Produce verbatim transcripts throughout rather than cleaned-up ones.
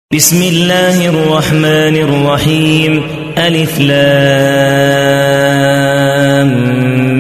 بسم الله الرحمن الرحيم ألف لام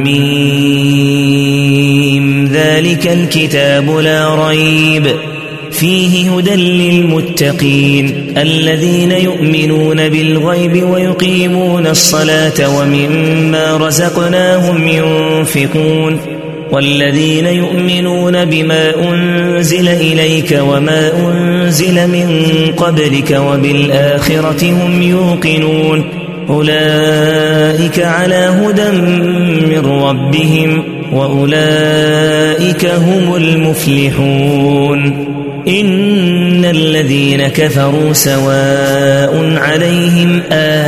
ميم ذلك الكتاب لا ريب فيه هدى للمتقين الذين يؤمنون بالغيب ويقيمون الصلاة ومما رزقناهم ينفقون والذين يؤمنون بما أنزل إليك وما أنزل من قبلك وبالآخرة هم يوقنون أولئك على هدى من ربهم وأولئك هم المفلحون إن الذين كفروا سواء عليهم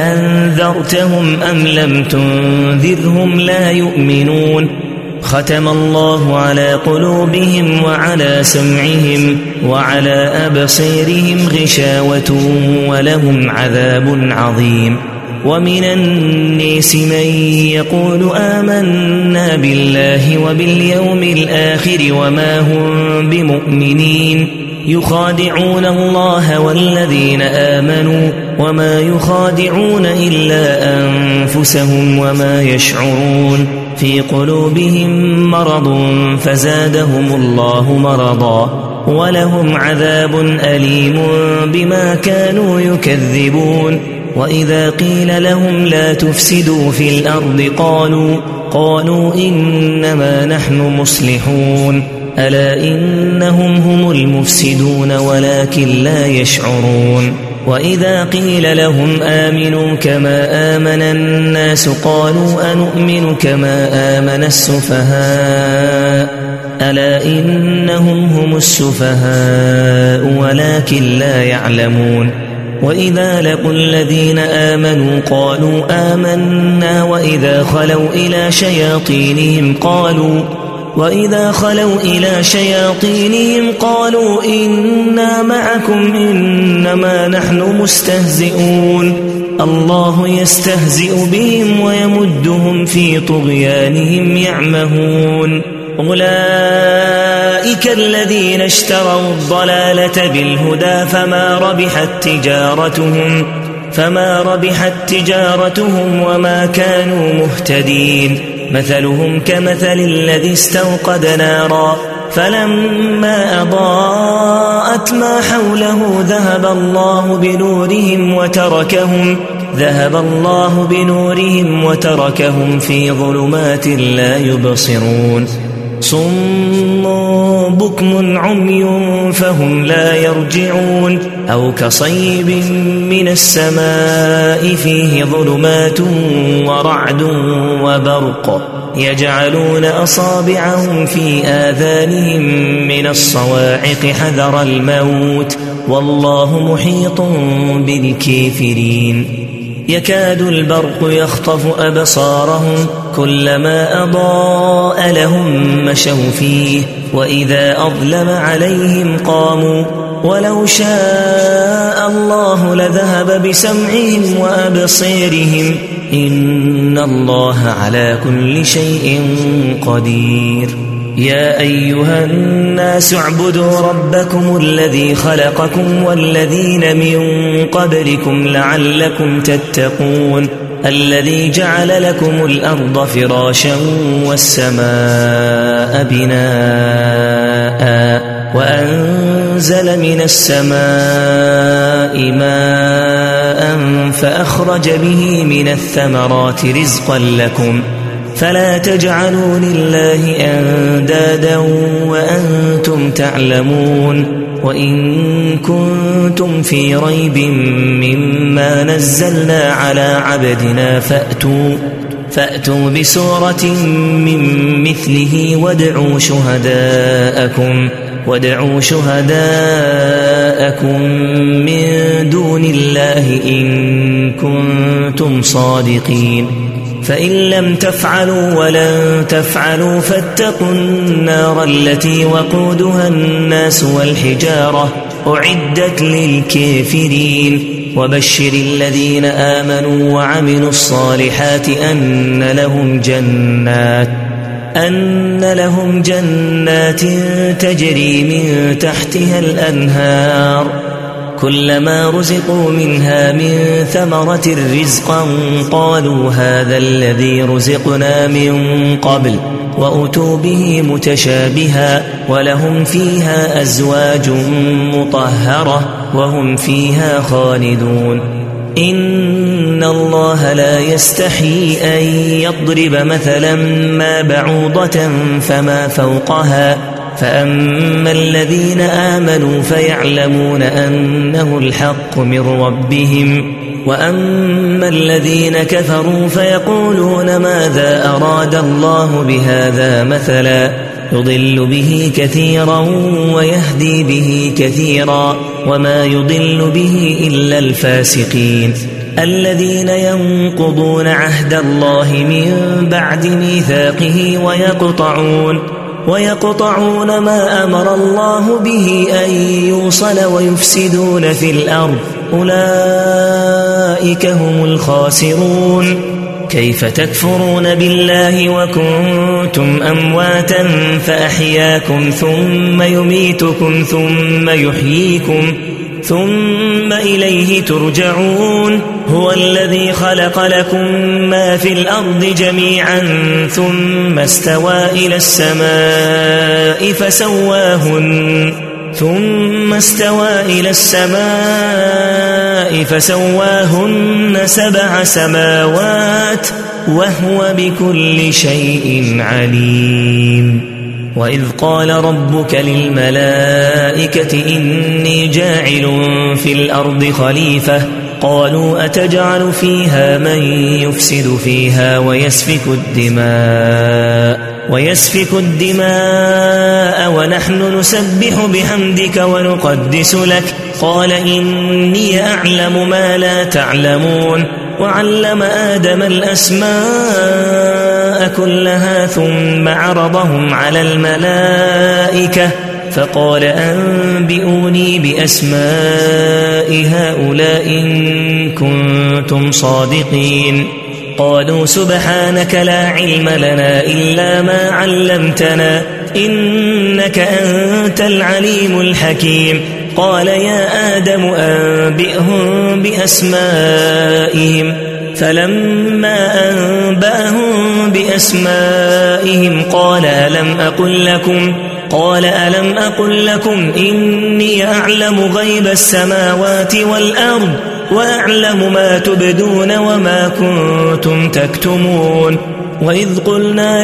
أنذرتهم أم لم تنذرهم لا يؤمنون ختم الله على قلوبهم وعلى سمعهم وعلى أبصيرهم غشاوة ولهم عذاب عظيم ومن الناس من يقول آمنا بالله وباليوم الآخر وما هم بمؤمنين يخادعون الله والذين آمنوا وما يخادعون إلا أنفسهم وما يشعرون في قلوبهم مرض فزادهم الله مرضا ولهم عذاب أليم بما كانوا يكذبون وإذا قيل لهم لا تفسدوا في الأرض قالوا قالوا إنما نحن مصلحون ألا إنهم هم المفسدون ولكن لا يشعرون وإذا قيل لهم آمنوا كما آمن الناس قالوا أنؤمن كما آمن السفهاء ألا إنهم هم السفهاء ولكن لا يعلمون وإذا لقوا الذين آمنوا قالوا آمنا وإذا خلوا إلى شياطينهم قالوا وإذا خلوا إلى شياطينهم قالوا إنا معكم إنما نحن مستهزئون الله يستهزئ بهم ويمدهم في طغيانهم يعمهون أولئك الذين اشتروا الضلالة بالهدى فما ربحت تجارتهم فما ربحت تجارتهم وما كانوا مهتدين مثلهم كمثل الذي استوقد نارا فلما أضاءت ما حوله ذهب الله بنورهم وتركهم ذهب الله بنورهم وتركهم في ظلمات لا يبصرون صم بكم عمي فهم لا يرجعون أو كصيب من السماء فيه ظلمات ورعد وبرق يجعلون أصابعهم في آذانهم من الصواعق حذر الموت والله محيط بالكافرين يكاد البرق يخطف أبصارهم كلما أضاء لهم مشوا فيه وإذا أظلم عليهم قاموا ولو شاء الله لذهب بسمعهم وأبصيرهم إن الله على كل شيء قدير يا أيها الناس اعبدوا ربكم الذي خلقكم والذين من قبلكم لعلكم تتقون الذي جعل لكم الأرض فراشا والسماء بناء وأنزل من السماء ماء فأخرج به من الثمرات رزقا لكم فلا تجعلوا لله أندادا وأنتم تعلمون وإن كنتم في ريب مما نزلنا على عبدنا فأتوا فأتوا بسورة من مثله وادعوا شهداءكم وادعوا شهداءكم من دون الله إن كنتم صادقين فإن لم تفعلوا ولن تفعلوا فاتقوا النار التي وقودها الناس والحجارة أعدت للكافرين وبشر الذين آمنوا وعملوا الصالحات أن لهم جنات أن لهم جنات تجري من تحتها الأنهار كلما رزقوا منها من ثمرة رزقا قالوا هذا الذي رزقنا من قبل وأتوا به متشابها ولهم فيها أزواج مطهرة وهم فيها خالدون إن الله لا يستحيي أن يضرب مثلا ما بعوضة فما فوقها فأما الذين آمنوا فيعلمون أنه الحق من ربهم وأما الذين كفروا فيقولون ماذا أراد الله بهذا مثلا يضل به كثيرا ويهدي به كثيرا وما يضل به إلا الفاسقين الذين ينقضون عهد الله من بعد ميثاقه ويقطعون ويقطعون ما أمر الله به أن يوصل ويفسدون في الأرض أولئك هم الخاسرون كيف تكفرون بالله وكنتم أمواتا فأحياكم ثم يميتكم ثم يحييكم ثم إليه ترجعون هو الذي خلق لكم ما في الأرض جميعا ثم استوى إلى السماء فسواهن ثم استوى إلى السماء فسواهن سبع سماوات وهو بكل شيء عليم وإذ قال ربك للملائكة إني جاعل في الأرض خليفة قالوا أتجعل فيها من يفسد فيها ويسفك الدماء ويسفك الدماء ونحن نسبح بحمدك ونقدس لك قال إني أعلم ما لا تعلمون وعلم آدم الأسماء كلها ثم عرضهم على الملائكة فقال أنبئوني بأسماء هؤلاء إن كنتم صادقين قالوا سبحانك لا علم لنا إلا ما علمتنا إنك أنت العليم الحكيم قال يا آدم أنبئهم بأسمائهم فلما أنبأهم بأسمائهم قال ألم أقل لكم قال ألم أقل لكم إني أعلم غيب السماوات والأرض وأعلم ما تبدون وما كنتم تكتمون وإذ قلنا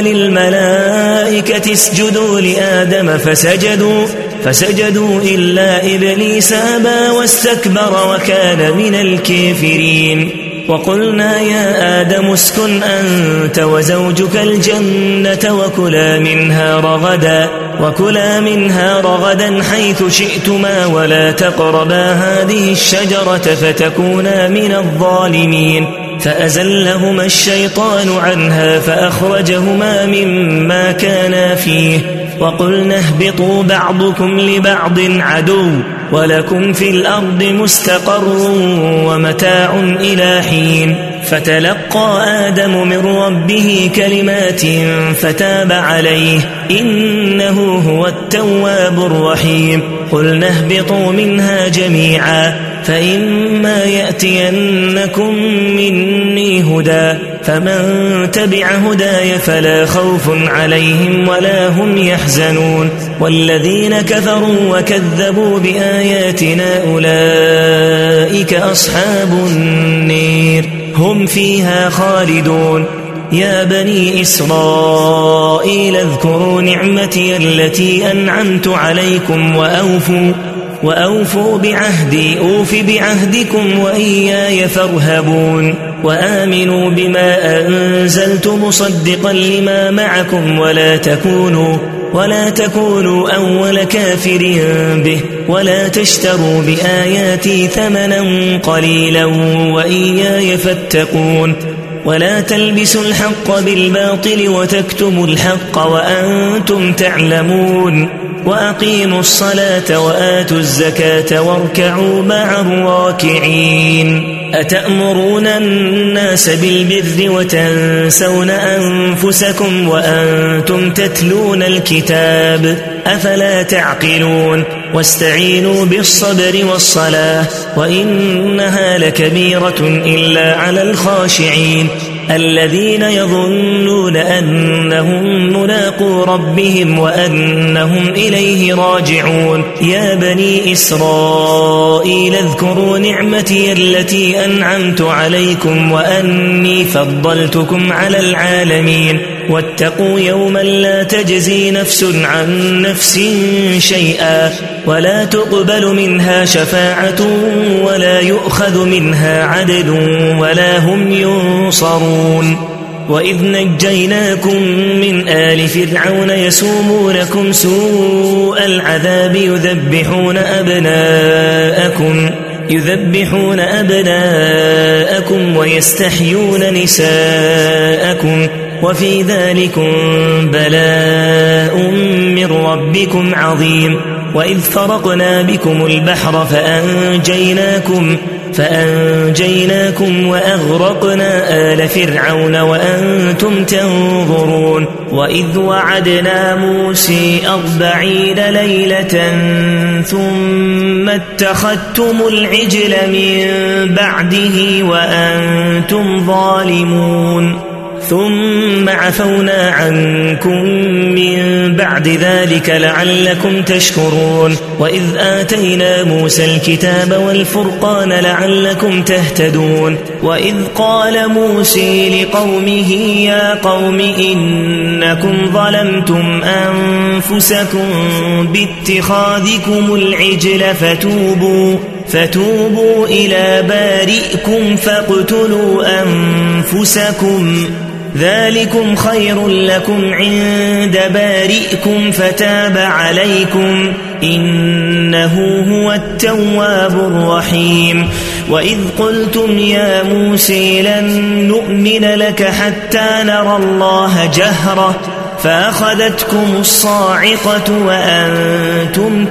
للملائكة اسجدوا لآدم فسجدوا فسجدوا إلا إبليس أبى واستكبر وكان من الكافرين وقلنا يا آدم اسكن أنت وزوجك الجنة وكلا منها رغدا وكلا منها رغدا حيث شئتما ولا تقربا هذه الشجرة فتكونا من الظالمين فأزلهما الشيطان عنها فأخرجهما مما كانا فيه وقلنا اهبطوا بعضكم لبعض عدو ولكم في الأرض مستقر ومتاع إلى حين فتلقى آدم من ربه كلمات فتاب عليه إنه هو التواب الرحيم قلنا اهبطوا منها جميعا فإما يأتينكم مني هدى فمن تبع هداي فلا خوف عليهم ولا هم يحزنون والذين كفروا وكذبوا بآياتنا أولئك أصحاب النير هم فيها خالدون يا بني إسرائيل اذكروا نعمتي التي أنعمت عليكم وأوفوا وأوفوا بعهدي أوف بعهدكم وإياي فارهبون وآمنوا بما أنزلت مصدقا لما معكم ولا تكونوا ولا تكونوا أول كافر به ولا تشتروا بآياتي ثمنا قليلا وإياي فاتقون ولا تلبسوا الحق بالباطل وتكتموا الحق وأنتم تعلمون وأقيموا الصلاة وآتوا الزكاة واركعوا مع الراكعين أتأمرون الناس بالبر وتنسون أنفسكم وأنتم تتلون الكتاب أفلا تعقلون واستعينوا بالصبر والصلاة وإنها لكبيرة إلا على الخاشعين الذين يظنون أنهم ملاقو ربهم وأنهم إليه راجعون يا بني إسرائيل اذكروا نعمتي التي أنعمت عليكم وأني فضلتكم على العالمين واتقوا يوما لا تجزي نفس عن نفس شيئا ولا تقبل منها شفاعة ولا يؤخذ منها عدل ولا هم ينصرون وإذ نجيناكم من آل فرعون يسومونكم سوء العذاب يذبحون أبناءكم يذبحون أبناءكم ويستحيون نساءكم وفي ذلكم بلاء من ربكم عظيم وإذ فرقنا بكم البحر فأنجيناكم فأنجيناكم وأغرقنا آل فرعون وأنتم تنظرون وإذ وعدنا موسى أربعين ليلة ثم اتخذتم العجل من بعده وأنتم ظالمون ثم عفونا عنكم من بعد ذلك لعلكم تشكرون وإذ آتينا موسى الكتاب والفرقان لعلكم تهتدون وإذ قال موسى لقومه يا قوم إنكم ظلمتم أنفسكم باتخاذكم العجل فتوبوا فتوبوا إلى بارئكم فاقتلوا أنفسكم ذلكم خير لكم عند بارئكم فتاب عليكم إنه هو التواب الرحيم وإذ قلتم يا موسى لن نؤمن لك حتى نرى الله جهرة فأخذتكم الصاعقة وأنتم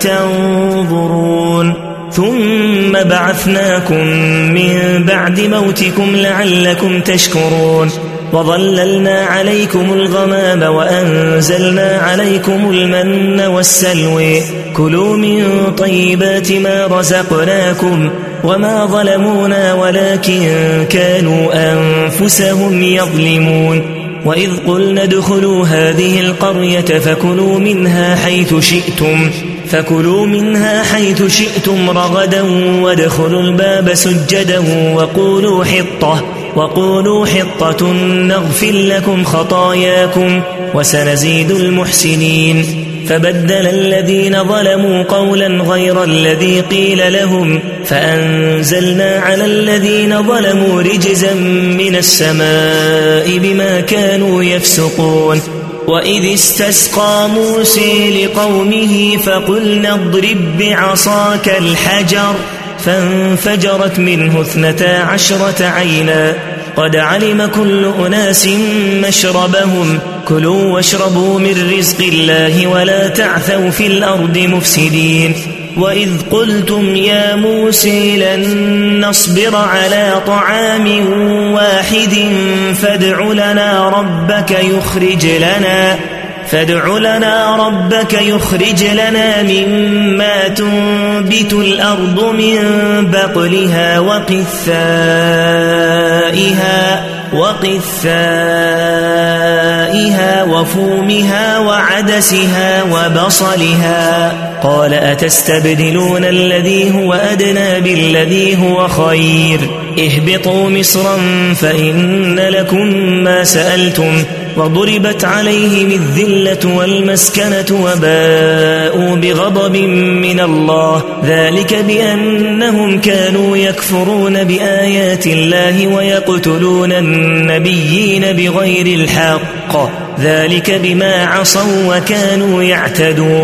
تنظرون ثم بعثناكم من بعد موتكم لعلكم تشكرون وظللنا عليكم الغمام وأنزلنا عليكم المن والسلوى كلوا من طيبات ما رزقناكم وما ظلمونا ولكن كانوا أنفسهم يظلمون وإذ قلنا ادخلوا هذه القرية فكلوا منها حيث شئتم فكلوا منها حيث شئتم رغدا وادخلوا الباب سجدا وقولوا حطة وقولوا حطة نغفر لكم خطاياكم وسنزيد المحسنين فبدل الذين ظلموا قولا غير الذي قيل لهم فأنزلنا على الذين ظلموا رجزا من السماء بما كانوا يفسقون وإذ استسقى موسى لقومه فقلنا اضرب بعصاك الحجر فانفجرت منه اثنتا عشرة عينا قد علم كل أناس مشربهم كلوا واشربوا من رزق الله ولا تعثوا في الأرض مفسدين وإذ قلتم يا موسى لن نصبر على طعام واحد فادع لنا ربك يخرج لنا فادع لنا ربك يخرج لنا مما تنبت الأرض من بقلها وقثائها وقثائها وفومها وعدسها وبصلها قال أتستبدلون الذي هو أدنى بالذي هو خير اهبطوا مصرا فإن لكم ما سألتم وضربت عليهم الذلة والمسكنة وباءوا بغضب من الله ذلك بأنهم كانوا يكفرون بآيات الله ويقتلون النبيين بغير الحق ذلك بما عصوا وكانوا يعتدون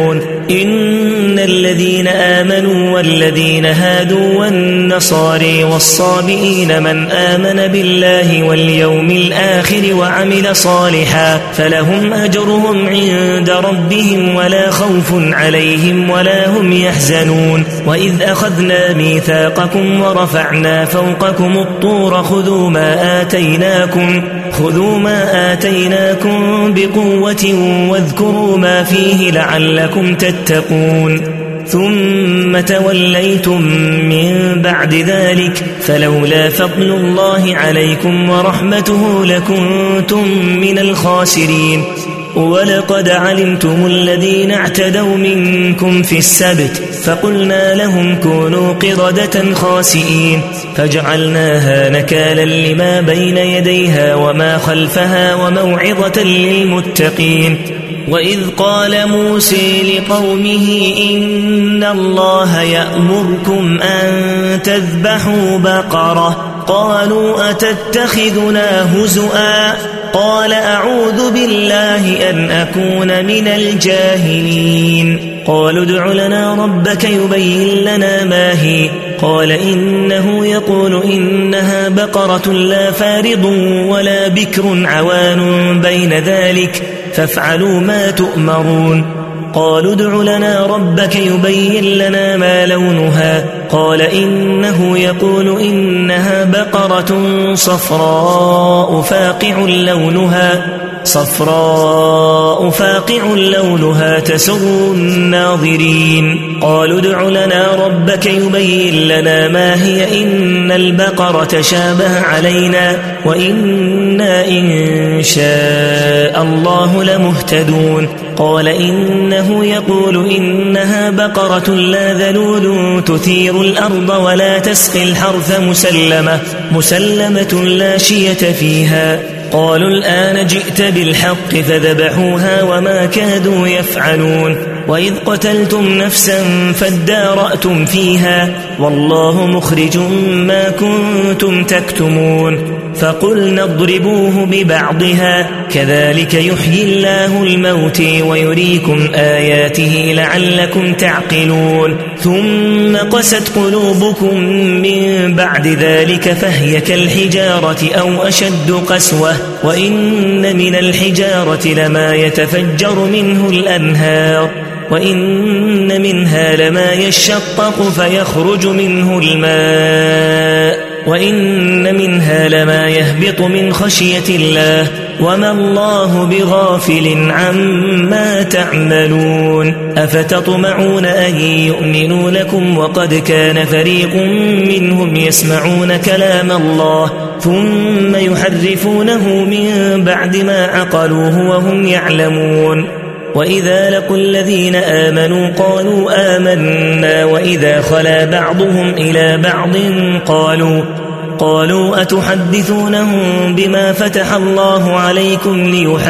إن الذين آمنوا والذين هادوا والنصارى والصابئين من آمن بالله واليوم الآخر وعمل صالحا فلهم أجرهم عند ربهم ولا خوف عليهم ولا هم يحزنون وإذ أخذنا ميثاقكم ورفعنا فوقكم الطور خذوا ما آتيناكم خذوا ما آتيناكم بقوة واذكروا ما فيه لعلكم تتقون ثم توليتم من بعد ذلك فلولا فضل الله عليكم ورحمته لكنتم من الخاسرين ولقد علمتم الذين اعتدوا منكم في السبت فقلنا لهم كونوا قردة خاسئين فجعلناها نكالا لما بين يديها وما خلفها وموعظة للمتقين وإذ قال موسى لقومه إن الله يأمركم أن تذبحوا بقرة قالوا أتتخذنا هزؤا قال أعوذ بالله أن أكون من الجاهلين قالوا ادع لنا ربك يبين لنا ما هي قال إنه يقول إنها بقرة لا فارض ولا بكر عوان بين ذلك فافعلوا ما تؤمرون قالوا ادع لنا ربك يبين لنا ما لونها قال إنه يقول إنها بقرة صفراء فاقع لونها صفراء فاقع لونها تسر الناظرين قالوا ادع لنا ربك يبين لنا ما هي إن البقرة شابه علينا وإنا إن شاء الله لمهتدون قال إنه يقول إنها بقرة لا ذلول تثير الأرض ولا تسقي الحرث مسلمة مسلمة لا شية فيها قالوا الآن جئت بالحق فذبحوها وما كادوا يفعلون وإذ قتلتم نفسا فادارأتم فيها والله مخرج ما كنتم تكتمون فقلنا اضربوه ببعضها كذلك يحيي الله الموت ويريكم آياته لعلكم تعقلون ثم قست قلوبكم من بعد ذلك فهي كالحجارة أو أشد قسوة وإن من الحجارة لما يتفجر منه الأنهار وإن منها لما يشقق فيخرج منه الماء وإن منها لما يهبط من خشية الله وما الله بغافل عما تعملون أفتطمعون أن يؤمنوا لكم وقد كان فريق منهم يسمعون كلام الله ثم يحرفونه من بعد ما عقلوه وهم يعلمون وإذا لقوا الذين آمنوا قالوا آمنا وإذا خلا بعضهم إلى بعض قالوا قالوا أتحدثونهم بما فتح الله عليكم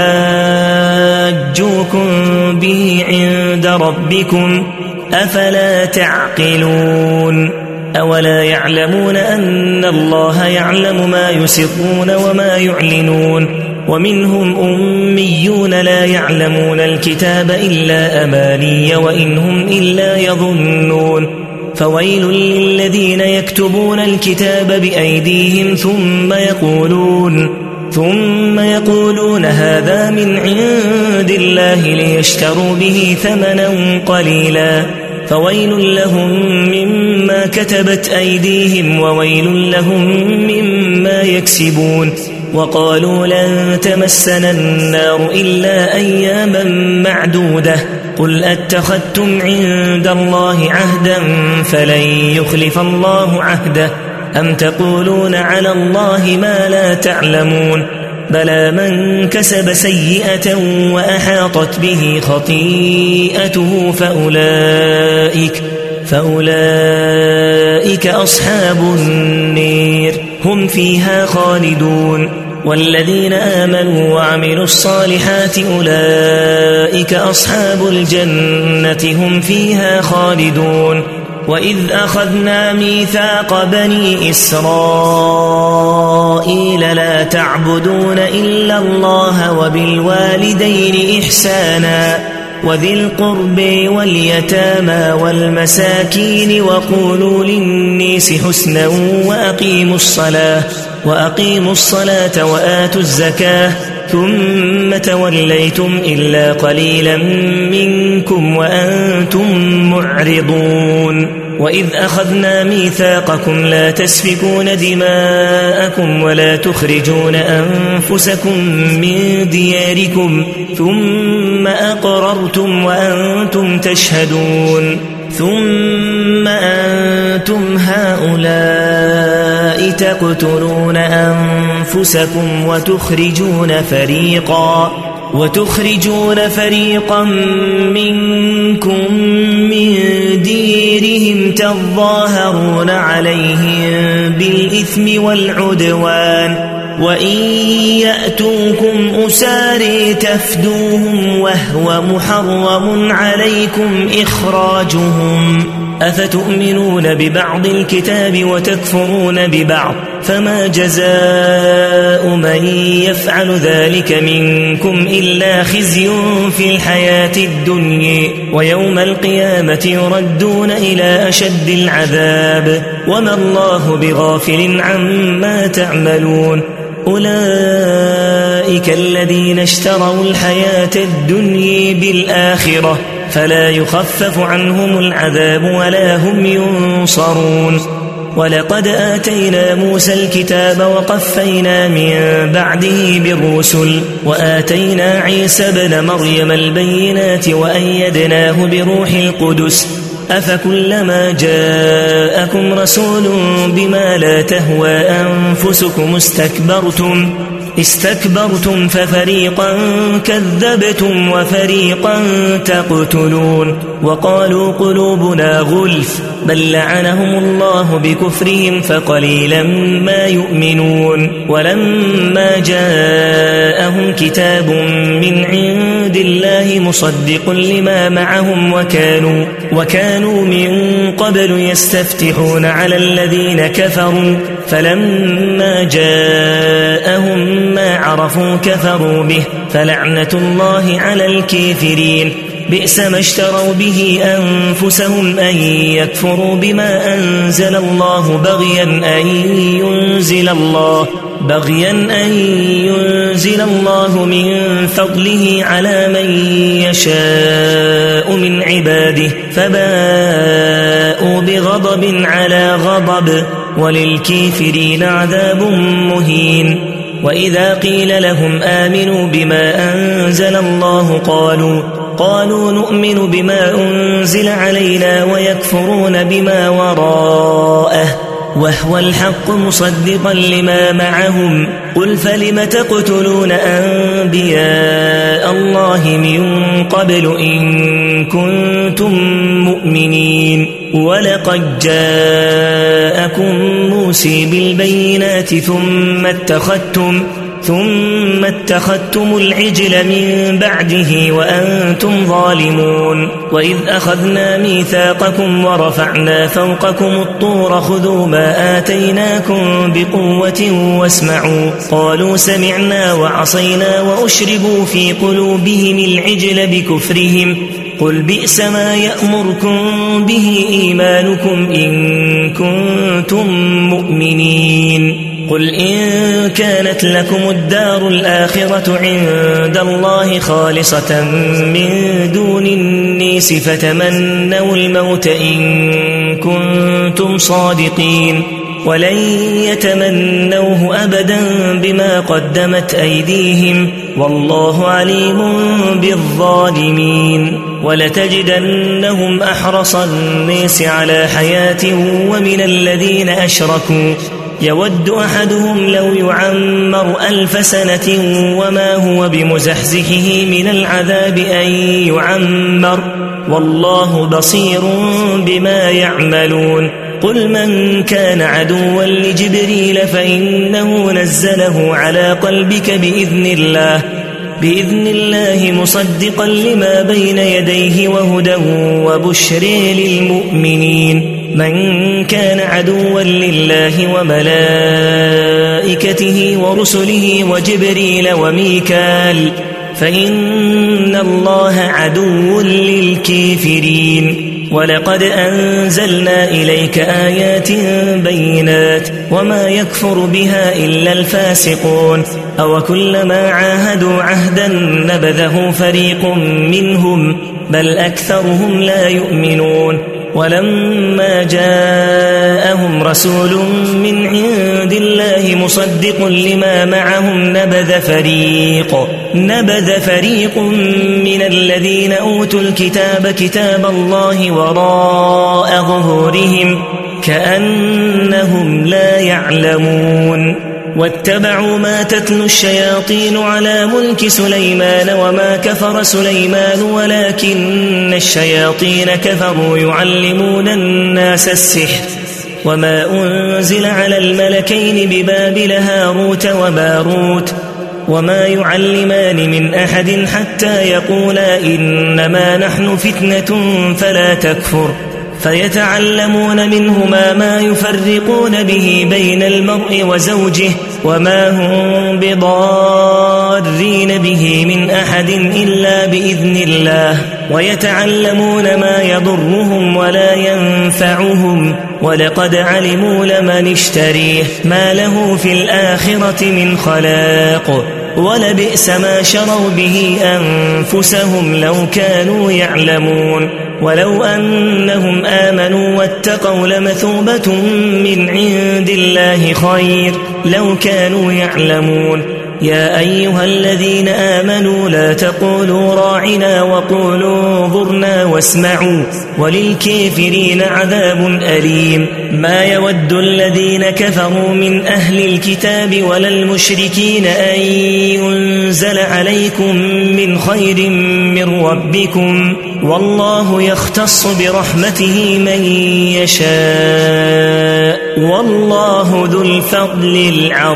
ليحاجوكم به عند ربكم أفلا تعقلون أولا يعلمون أن الله يعلم ما يسرون وما يعلنون ومنهم أميون لا يعلمون الكتاب إلا أماني وإن هم إلا يظنون فويل للذين يكتبون الكتاب بأيديهم ثم يقولون ثم يقولون هذا من عند الله ليشتروا به ثمنا قليلا فويل لهم مما كتبت أيديهم وويل لهم مما يكسبون وقالوا لن تمسنا النار إلا أياما معدودة قل أتخذتم عند الله عهدا فلن يخلف الله عهده أم تقولون على الله ما لا تعلمون بلى من كسب سيئة وأحاطت به خطيئته فأولئك فأولئك أصحاب النير هم فيها خالدون والذين آمنوا وعملوا الصالحات أولئك أصحاب الجنة هم فيها خالدون وإذ أخذنا ميثاق بني إسرائيل لا تعبدون إلا الله وبالوالدين إحسانا وذي القرب واليتامى والمساكين وقولوا للناس حسنا وأقيموا الصلاة وأقيموا الصلاة وآتوا الزكاة ثم توليتم إلا قليلا منكم وأنتم معرضون وإذ أخذنا ميثاقكم لا تسفكون دماءكم ولا تخرجون أنفسكم من دياركم ثم أقررتم وأنتم تشهدون ثم أنتم هؤلاء تقتلون أنفسكم وتخرجون فريقا وتخرجون فريقا منكم من ديرهم تظاهرون عليهم بالإثم والعدوان وإن يأتوكم أساري تفدوهم وهو محرم عليكم إخراجهم أفتؤمنون ببعض الكتاب وتكفرون ببعض فما جزاء من يفعل ذلك منكم إلا خزي في الحياة الدنيا ويوم القيامة يردون إلى أشد العذاب وما الله بغافل عما تعملون أولئك الذين اشتروا الحياة الدنيا بالآخرة فلا يخفف عنهم العذاب ولا هم ينصرون ولقد آتينا موسى الكتاب وقفينا من بعده بالرسل وآتينا عيسى ابن مريم البينات وأيدناه بروح القدس أفكلما جاءكم رسول بما لا تهوى أنفسكم استكبرتم استكبرتم ففريقا كذبتم وفريقا تقتلون وقالوا قلوبنا غلف بل لعنهم الله بكفرهم فقليلا ما يؤمنون ولما جاءهم كتاب من عند الله مصدق لما معهم وكانوا, وكانوا من قبل يستفتحون على الذين كفروا فلما جاءهم ما عرفوا كفروا به فلعنة الله على الكافرين بئس ما اشتروا به أنفسهم أن يكفروا بما أنزل الله بغيا أن ينزل الله بغيا أن ينزل الله من فضله على من يشاء من عباده فباءوا بغضب على غضب وللكافرين عذاب مهين وإذا قيل لهم آمنوا بما أنزل الله قالوا قالوا نؤمن بما أنزل علينا ويكفرون بما وراءه وهو الحق مصدقا لما معهم قل فلم تقتلون أنبياء الله من قبل إن كنتم مؤمنين ولقد جاءكم موسى بالبينات ثم اتخذتم ثم اتخذتم العجل من بعده وأنتم ظالمون وإذ أخذنا ميثاقكم ورفعنا فوقكم الطور خذوا ما آتيناكم بقوة واسمعوا قالوا سمعنا وعصينا وأشربوا في قلوبهم العجل بكفرهم قل بئس ما يأمركم به إيمانكم إن كنتم مؤمنين قل إن كانت لكم الدار الآخرة عند الله خالصة من دون الناس فتمنوا الموت إن كنتم صادقين ولن يتمنوه أبدا بما قدمت أيديهم والله عليم بالظالمين ولتجدنهم أحرص الناس على حياة ومن الذين أشركوا يود أحدهم لو يعمر ألف سنة وما هو بمزحزحه من العذاب أن يعمر والله بصير بما يعملون قل من كان عدوا لجبريل فإنه نزله على قلبك بإذن الله بإذن الله مصدقا لما بين يديه وهدى وبشر للمؤمنين من كان عدوا لله وملائكته ورسله وجبريل وميكال فإن الله عدو للكافرين ولقد أنزلنا إليك آيات بينات وما يكفر بها إلا الفاسقون أو كلما عاهدوا عهدا نبذه فريق منهم بل أكثرهم لا يؤمنون ولما جاءهم رسول من عند الله مصدق لما معهم نبذ فريق نبذ فريق من الذين أوتوا الكتاب كتاب الله وراء ظهورهم كأنهم لا يعلمون واتبعوا ما تتلو الشياطين على ملك سليمان وما كفر سليمان ولكن الشياطين كفروا يعلمون الناس السحر وما أنزل على الملكين ببابل هاروت وماروت وما يعلمان من أحد حتى يقولا إنما نحن فتنة فلا تكفر فيتعلمون منهما ما يفرقون به بين المرء وزوجه وما هم بضارين به من أحد إلا بإذن الله ويتعلمون ما يضرهم ولا ينفعهم ولقد علموا لمن اشتريه ما له في الآخرة من خلاق ولبئس ما شروا به أنفسهم لو كانوا يعلمون ولو أنهم آمنوا واتقوا لمثوبة من عند الله خير لو كانوا يعلمون يا أيها الذين آمنوا لا تقولوا راعنا وقولوا انظرنا واسمعوا وللكافرين عذاب أليم ما يود الذين كفروا من أهل الكتاب ولا المشركين أن ينزل عليكم من خير من ربكم والله يختص برحمته من يشاء والله ذو الفضل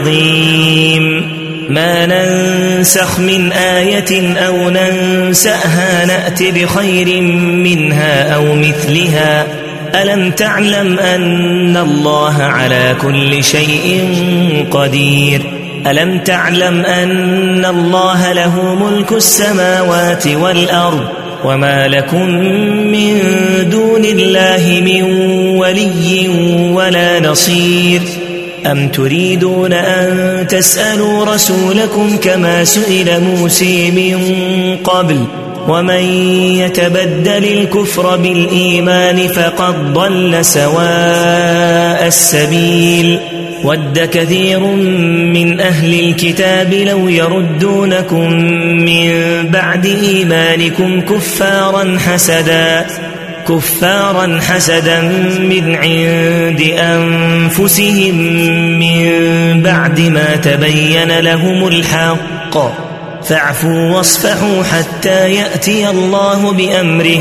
العظيم ما ننسخ من آية أو ننسأها نأت بخير منها أو مثلها ألم تعلم أن الله على كل شيء قدير ألم تعلم أن الله له ملك السماوات والأرض وما لكم من دون الله من ولي ولا نصير أم تريدون أن تسألوا رسولكم كما سئل موسى من قبل ومن يتبدل الكفر بالإيمان فقد ضل سواء السبيل ود كثير من أهل الكتاب لو يردونكم من بعد إيمانكم كفارا حسدا كفارا حسدا من عند أنفسهم من بعد ما تبين لهم الحق فاعفوا واصفحوا حتى يأتي الله بأمره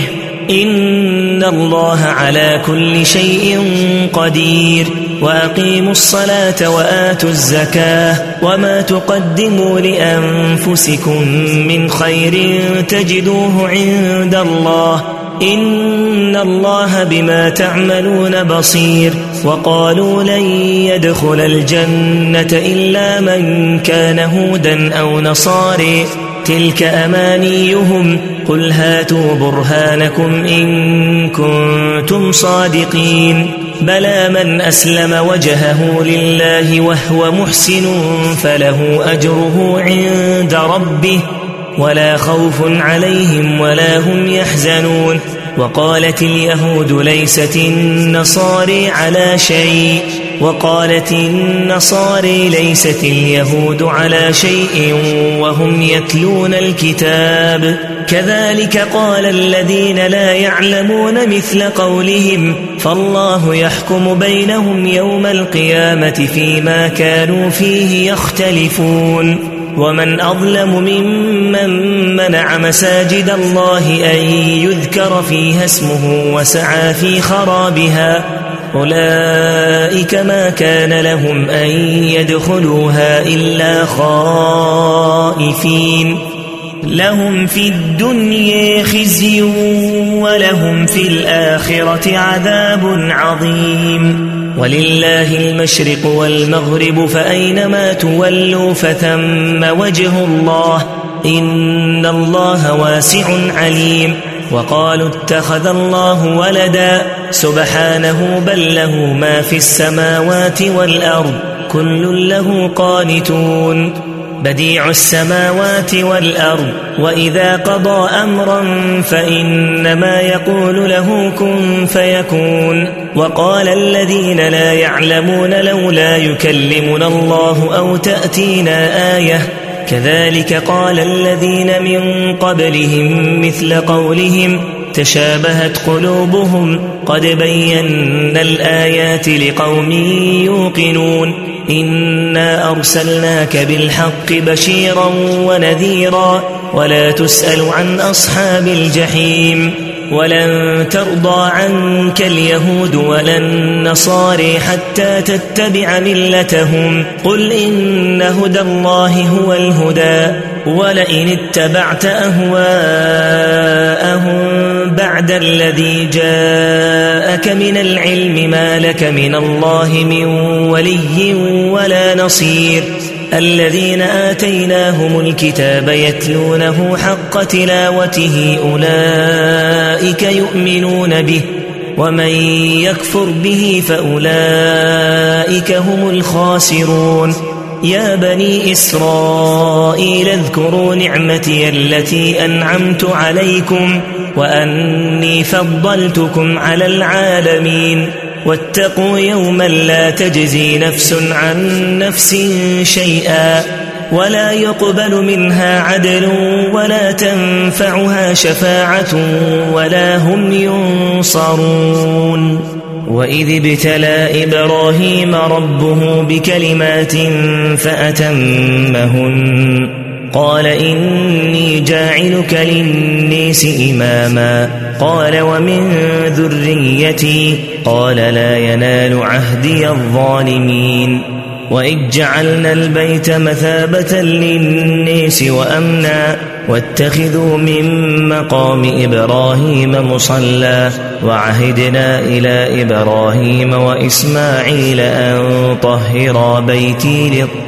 إن الله على كل شيء قدير وأقيموا الصلاة وآتوا الزكاة وما تقدموا لأنفسكم من خير تجدوه عند الله إن الله بما تعملون بصير وقالوا لن يدخل الجنة إلا من كان هودا أو نصاري تلك أمانيهم قل هاتوا برهانكم إن كنتم صادقين بلى من أسلم وجهه لله وهو محسن فله أجره عند ربه ولا خوف عليهم ولا هم يحزنون وقالت اليهود ليست النصارى على شيء وقالت النصارى ليست اليهود على شيء وهم يتلون الكتاب كذلك قال الذين لا يعلمون مثل قولهم فالله يحكم بينهم يوم القيامة فيما كانوا فيه يختلفون ومن أظلم ممن منع مساجد الله أن يذكر فيها اسمه وسعى في خرابها أولئك ما كان لهم أن يدخلوها إلا خائفين لهم في الدنيا خزي ولهم في الآخرة عذاب عظيم ولله المشرق والمغرب فأينما تولوا فثم وجه الله إن الله واسع عليم. وقالوا اتخذ الله ولدا سبحانه بل له ما في السماوات والأرض كل له قانتون بديع السماوات والأرض وإذا قضى أمرا فإنما يقول له كن فيكون. وقال الذين لا يعلمون لولا يكلمنا الله أو تأتينا آية كذلك قال الذين من قبلهم مثل قولهم تشابهت قلوبهم قد بينا الآيات لقوم يوقنون. إنا أرسلناك بالحق بشيرا ونذيرا ولا تسأل عن أصحاب الجحيم. ولن ترضى عنك اليهود ولا النصارى حتى تتبع ملتهم قل إن هدى الله هو الهدى ولئن اتبعت أهواءهم بعد الذي جاءك من العلم ما لك من الله من ولي ولا نصير. الذين آتيناهم الكتاب يتلونه حق تلاوته أولئك يؤمنون به ومن يكفر به فأولئك هم الخاسرون. يا بني إسرائيل اذكروا نعمتي التي أنعمت عليكم وأني فضلتكم على العالمين. واتقوا يوما لا تجزي نفس عن نفس شيئا ولا يقبل منها عدل ولا تنفعها شفاعة ولا هم ينصرون. وإذ ابتلى إبراهيم ربه بكلمات فأتمهن قال إني جاعلك للناس إماما قال ومن ذريتي قال لا ينال عهدي الظالمين. وإذ جعلنا البيت مثابة للناس وأمنا واتخذوا من مقام إبراهيم مصلى وعهدنا إلى إبراهيم وإسماعيل أن طهرا بيتي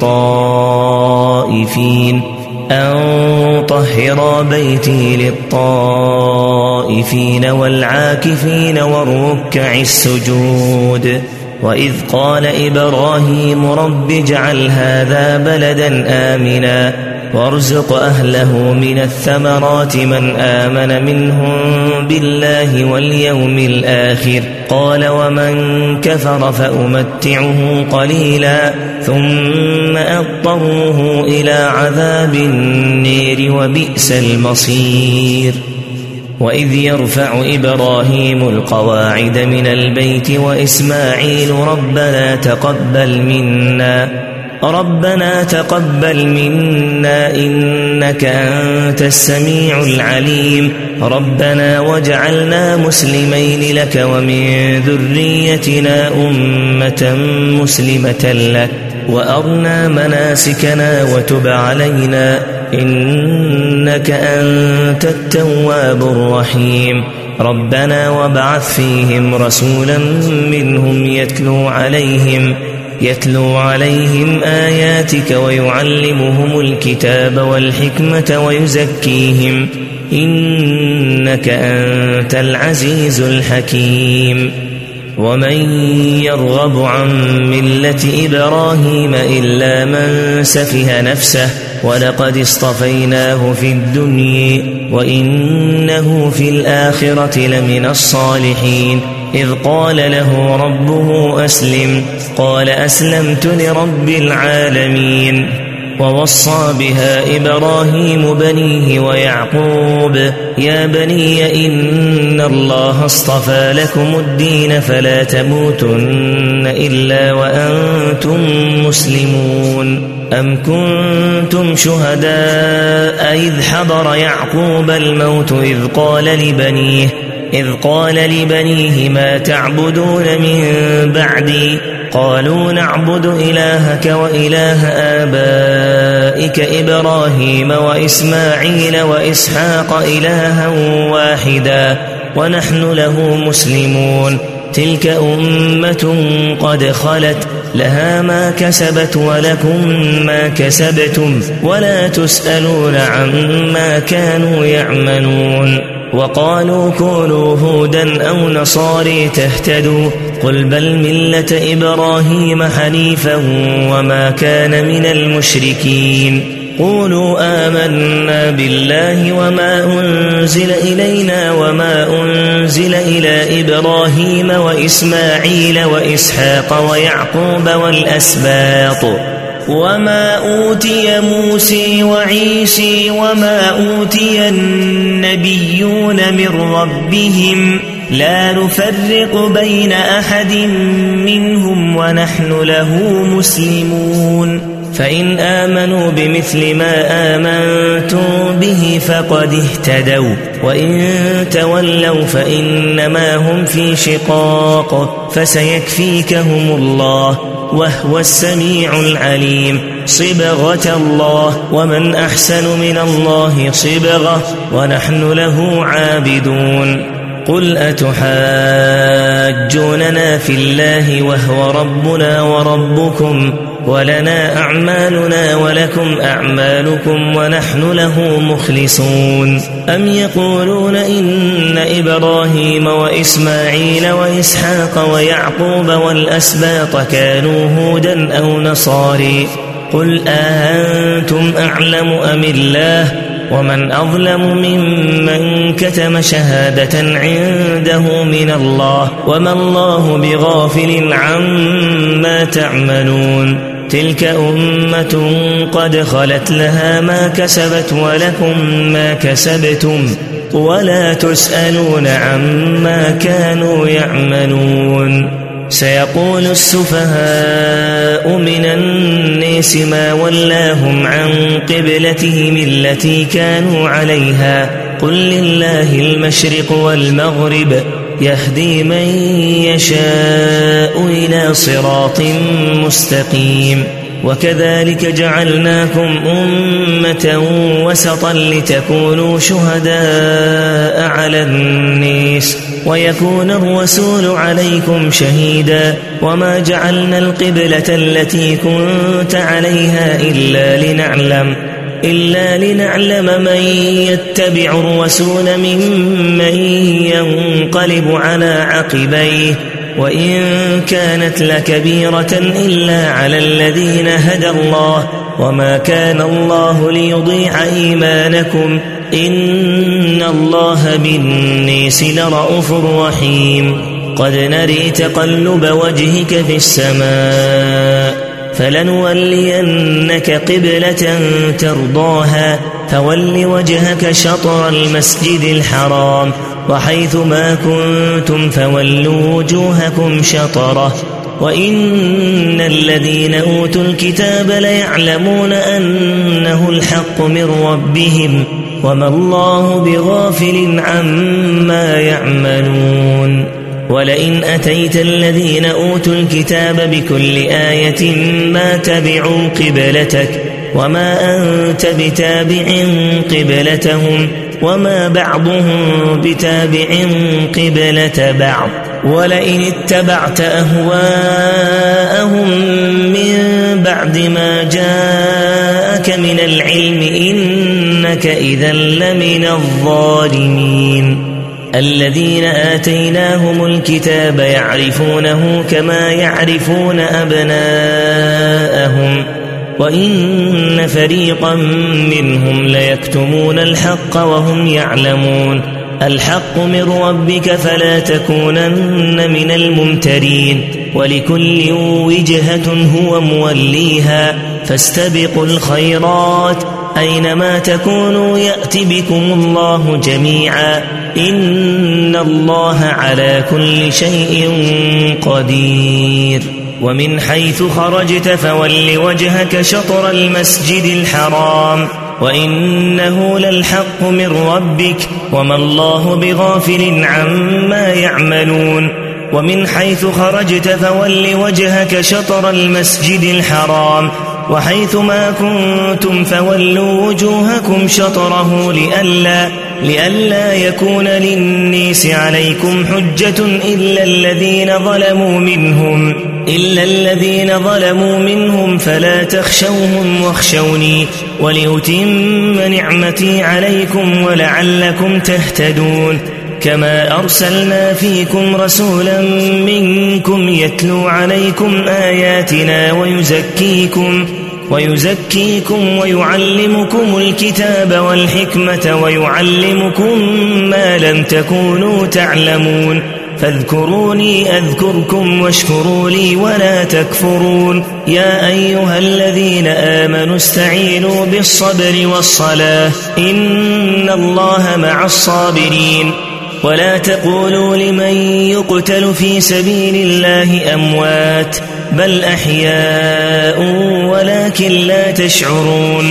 للطائفين أن طهرا بيتي للطائفين والعاكفين والركع السجود. وإذ قال إبراهيم رب اجعل هذا بلدا آمنا وارزق أهله من الثمرات من آمن منهم بالله واليوم الآخر قال ومن كفر فأمتعه قليلا ثم أضطره إلى عذاب النير وبئس المصير. وإذ يرفع إبراهيم القواعد من البيت وإسماعيل ربنا تقبل منا ربنا تقبل منا إنك أنت السميع العليم ربنا واجعلنا مسلمين لك ومن ذريتنا أمة مسلمة لك وأرنا مناسكنا وتب علينا إنك أنت التواب الرحيم. ربنا وابعث فيهم رسولا منهم يتلو عليهم يتلو عليهم آياتك ويعلمهم الكتاب والحكمة ويزكيهم إنك أنت العزيز الحكيم. ومن يرغب عن ملة إبراهيم إلا من سفه نفسه ولقد اصطفيناه في الدنيا وإنه في الآخرة لمن الصالحين. إذ قال له ربه أسلم قال أسلمت لرب العالمين. ووصى بها إبراهيم بنيه ويعقوب يا بني إن الله اصطفى لكم الدين فلا تموتن إلا وأنتم مسلمون. أم كنتم شهداء إذ حضر يعقوب الموت إذ قال لبنيه إذ قال لبنيه ما تعبدون من بعدي قالوا نعبد إلهك وإله آبائك إبراهيم وإسماعيل وإسحاق إلها واحدا ونحن له مسلمون. تلك أمة قد خلت لها ما كسبت ولكم ما كسبتم ولا تسألون عما كانوا يعملون وقالوا كونوا هودا أو نصاري تهتدوا قل بل ملة إبراهيم حنيفا وما كان من المشركين قولوا آمنا بالله وما أنزل إلينا وما أنزل إلى إبراهيم وإسماعيل وإسحاق ويعقوب والأسباط وما أوتي موسى وعيسى وما أوتي النبيون من ربهم لا نفرق بين أحد منهم ونحن له مسلمون فإن آمنوا بمثل ما آمنتم به فقد اهتدوا وإن تولوا فإنما هم في شقاق فسيكفيكهم الله وهو السميع العليم صبغة الله ومن أحسن من الله صبغة ونحن له عابدون قل أتحاجوننا في الله وهو ربنا وربكم ولنا أعمالنا ولكم أعمالكم ونحن له مخلصون أم يقولون إن إبراهيم وإسماعيل وإسحاق ويعقوب والأسباط كانوا هودا أو نصاري قل أأنتم أعلم أم الله ومن أظلم ممن كتم شهادة عنده من الله وما الله بغافل عما تعملون تلك أمة قد خلت لها ما كسبت ولكم ما كسبتم ولا تسألون عما كانوا يعملون سيقول السفهاء من الناس ما ولاهم عن قبلتهم التي كانوا عليها قل لله المشرق والمغرب يهدي من يشاء إلى صراط مستقيم وكذلك جعلناكم أمة وسطا لتكونوا شهداء على الناس ويكون الرسول عليكم شهيدا وما جعلنا القبلة التي كنت عليها إلا لنعلم إلا لنعلم من يتبع الرسول ممن ينقلب على عقبيه وإن كانت لكبيرة إلا على الذين هدى الله وما كان الله ليضيع إيمانكم إن الله بالناس لرءوف رحيم قد نري تقلب وجهك في السماء فلنولينك قبلة ترضاها فول وجهك شطر المسجد الحرام وحيث ما كنتم فولوا وجوهكم شطره وإن الذين أوتوا الكتاب ليعلمون أنه الحق من ربهم وما الله بغافل عما يعملون ولئن أتيت الذين أوتوا الكتاب بكل آية ما تبعوا قبلتك وما أنت بتابع قبلتهم وما بعضهم بتابع قبلة بعض ولئن اتبعت أهواءهم من بعد ما جاءك من العلم إنك إذا لمن الظالمين الذين آتيناهم الكتاب يعرفونه كما يعرفون أبناءهم وإن فريقا منهم ليكتمون الحق وهم يعلمون الحق من ربك فلا تكونن من الممترين ولكل وجهة هو موليها فاستبقوا الخيرات أينما تكونوا يأت بكم الله جميعا إن الله على كل شيء قدير ومن حيث خرجت فول وجهك شطر المسجد الحرام وإنه للحق من ربك وما الله بغافل عما يعملون ومن حيث خرجت فول وجهك شطر المسجد الحرام وحيث ما كنتم فولوا وجوهكم شطره لئلا لئلا يكون للناس عليكم حجة إلا الذين ظلموا منهم إلا الذين ظلموا منهم فلا تخشوهم واخشوني ولأتم نعمتي عليكم ولعلكم تهتدون كما أرسلنا فيكم رسولا منكم يتلو عليكم آياتنا ويزكيكم ويزكيكم ويعلمكم الكتاب والحكمة ويعلمكم ما لم تكونوا تعلمون فاذكروني أذكركم واشكروا لي ولا تكفرون يا أيها الذين آمنوا استعينوا بالصبر والصلاة إن الله مع الصابرين ولا تقولوا لمن يقتل في سبيل الله أموات بل أحياء ولكن لا تشعرون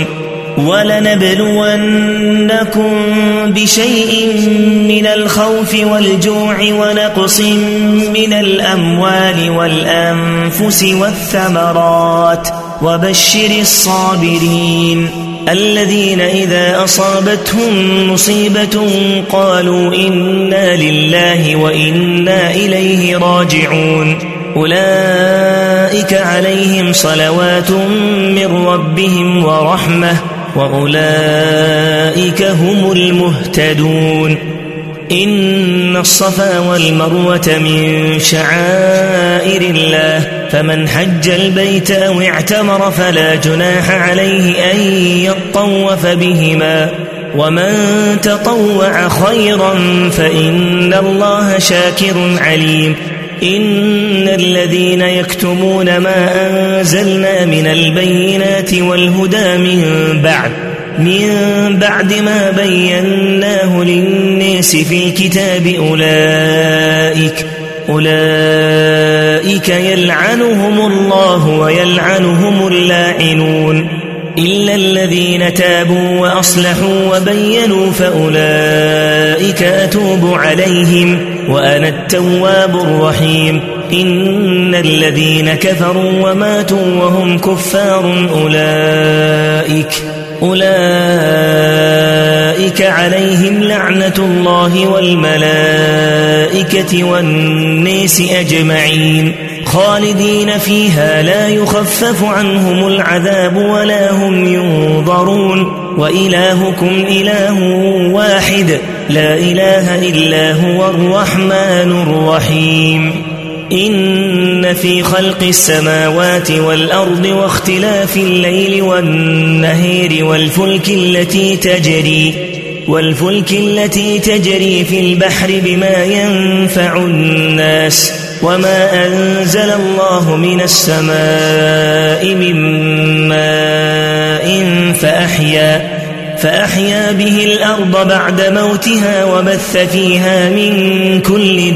ولنبلونكم بشيء من الخوف والجوع ونقص من الأموال والأنفس والثمرات وبشر الصابرين الذين إذا أصابتهم مصيبة قالوا إنا لله وإنا إليه راجعون أولئك عليهم صلوات من ربهم ورحمة وأولئك هم المهتدون إن الصفا والمروة من شعائر الله فمن حج البيت أو اعتمر فلا جناح عليه أن يطوف بهما ومن تطوع خيرا فإن الله شاكر عليم إن الذين يكتمون ما أنزلنا من البينات والهدى من بعد من بعد ما بيناه للناس في الكتاب أولئك أولئك يلعنهم الله ويلعنهم اللاعنون إلا الذين تابوا وأصلحوا وبينوا فأولئك أتوب عليهم وأنا التواب الرحيم إن الذين كفروا وماتوا وهم كفار أولئك أولئك عليهم لعنة الله والملائكة والناس أجمعين خالدين فيها لا يخفف عنهم العذاب ولا هم ينظرون وإلهكم إله واحد لا إله إلا هو الرحمن الرحيم إن في خلق السماوات والأرض واختلاف الليل والنهار والفلك التي تجري والفلك التي تجري في البحر بما ينفع الناس وما أنزل الله من السماء من ماء فأحيا فأحيا به الأرض بعد موتها وبث فيها من كل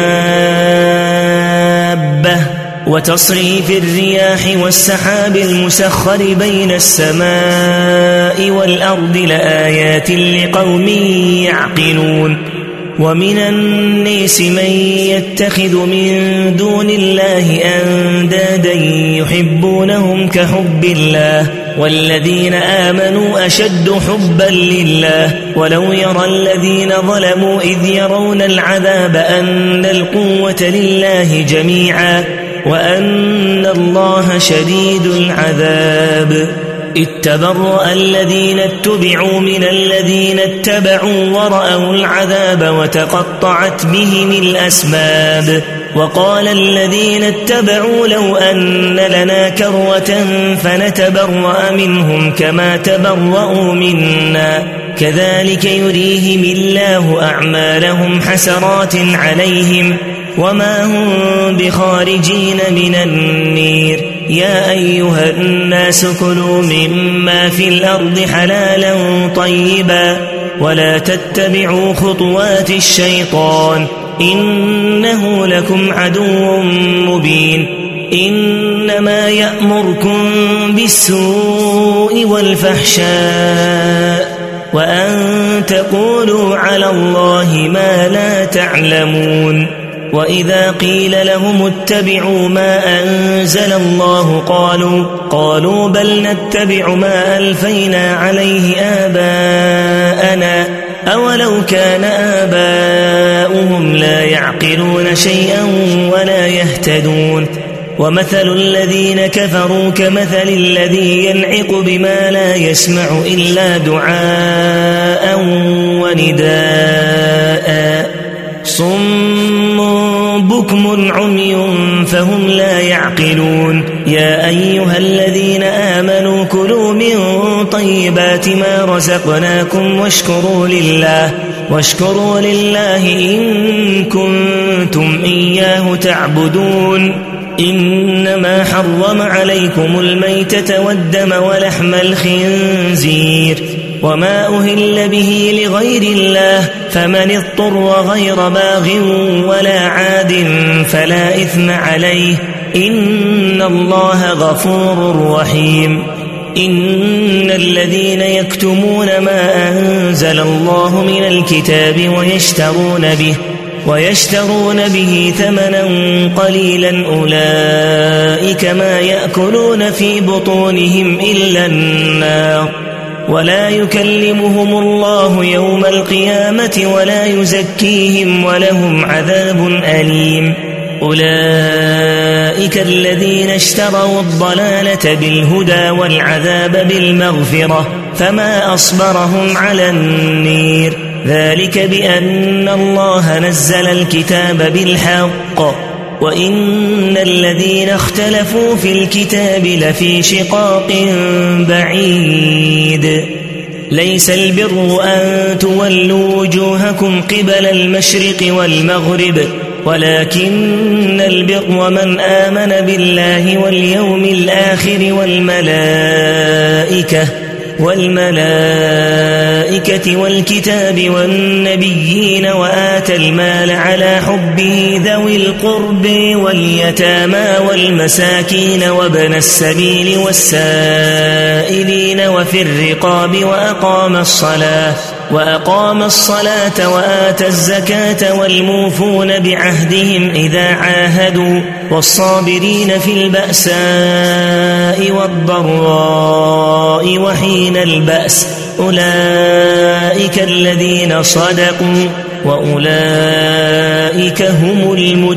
دابة وتصريف الرياح والسحاب المسخر بين السماء والأرض لآيات لقوم يعقلون ومن الناس من يتخذ من دون الله أندادا يحبونهم كحب الله والذين آمنوا أشد حبا لله ولو يرى الذين ظلموا إذ يرون العذاب أن القوة لله جميعا وأن الله شديد العذاب اتبرأ الذين اتبعوا من الذين اتبعوا ورأوا العذاب وتقطعت بهم الأسباب وقال الذين اتبعوا لو أن لنا كروة فنتبرأ منهم كما تبرأوا منا كذلك يريهم الله أعمالهم حسرات عليهم وما هم بخارجين من النير يا أيها الناس كلوا مما في الأرض حلالا طيبا ولا تتبعوا خطوات الشيطان إنه لكم عدو مبين إنما يأمركم بالسوء والفحشاء وأن تقولوا على الله ما لا تعلمون وإذا قيل لهم اتبعوا ما أنزل الله قالوا قالوا بل نتبع ما ألفينا عليه آباءنا أولو كان آباؤهم لا يعقلون شيئا ولا يهتدون ومثل الذين كفروا كمثل الذي ينعق بما لا يسمع إلا دعاء ونداء صم بكم عمي فهم لا يعقلون يا أيها الذين آمنوا كلوا من طيبات ما رزقناكم واشكروا لله واشكروا لله إن كنتم إياه تعبدون إنما حرم عليكم الميتة والدم ولحم الخنزير وما أهل به لغير الله فمن اضطر غير باغ ولا عاد فلا إثم عليه إن الله غفور رحيم إن الذين يكتمون ما أنزل الله من الكتاب ويشترون به ويشترون به ثمنا قليلا أولئك ما يأكلون في بطونهم إلا النار ولا يكلمهم الله يوم القيامة ولا يزكيهم ولهم عذاب أليم أولئك الذين اشتروا الضلالة بالهدى والعذاب بالمغفرة فما أصبرهم على النير ذلك بأن الله نزل الكتاب بالحق وإن الذين اختلفوا في الكتاب لفي شقاق بعيد ليس البر أن تولوا وجوهكم قبل المشرق والمغرب ولكن البر من آمن بالله واليوم الآخر والملائكة والملائكة والكتاب والنبيين وآتى المال على حبه ذوي القرب واليتامى والمساكين وابن السبيل والسائلين وفي الرقاب وأقام الصلاة وأقام الصلاة وآتى الزكاة والموفون بعهدهم إذا عاهدوا والصابرين في البأساء والضراء وحين البأس أولئك الذين صدقوا وأولئك هم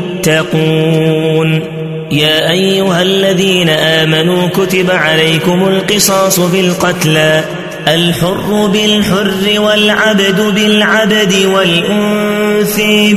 المتقون يا أيها الذين آمنوا كتب عليكم القصاص في القتلى الحر بالحر والعبد بالعبد والأنثى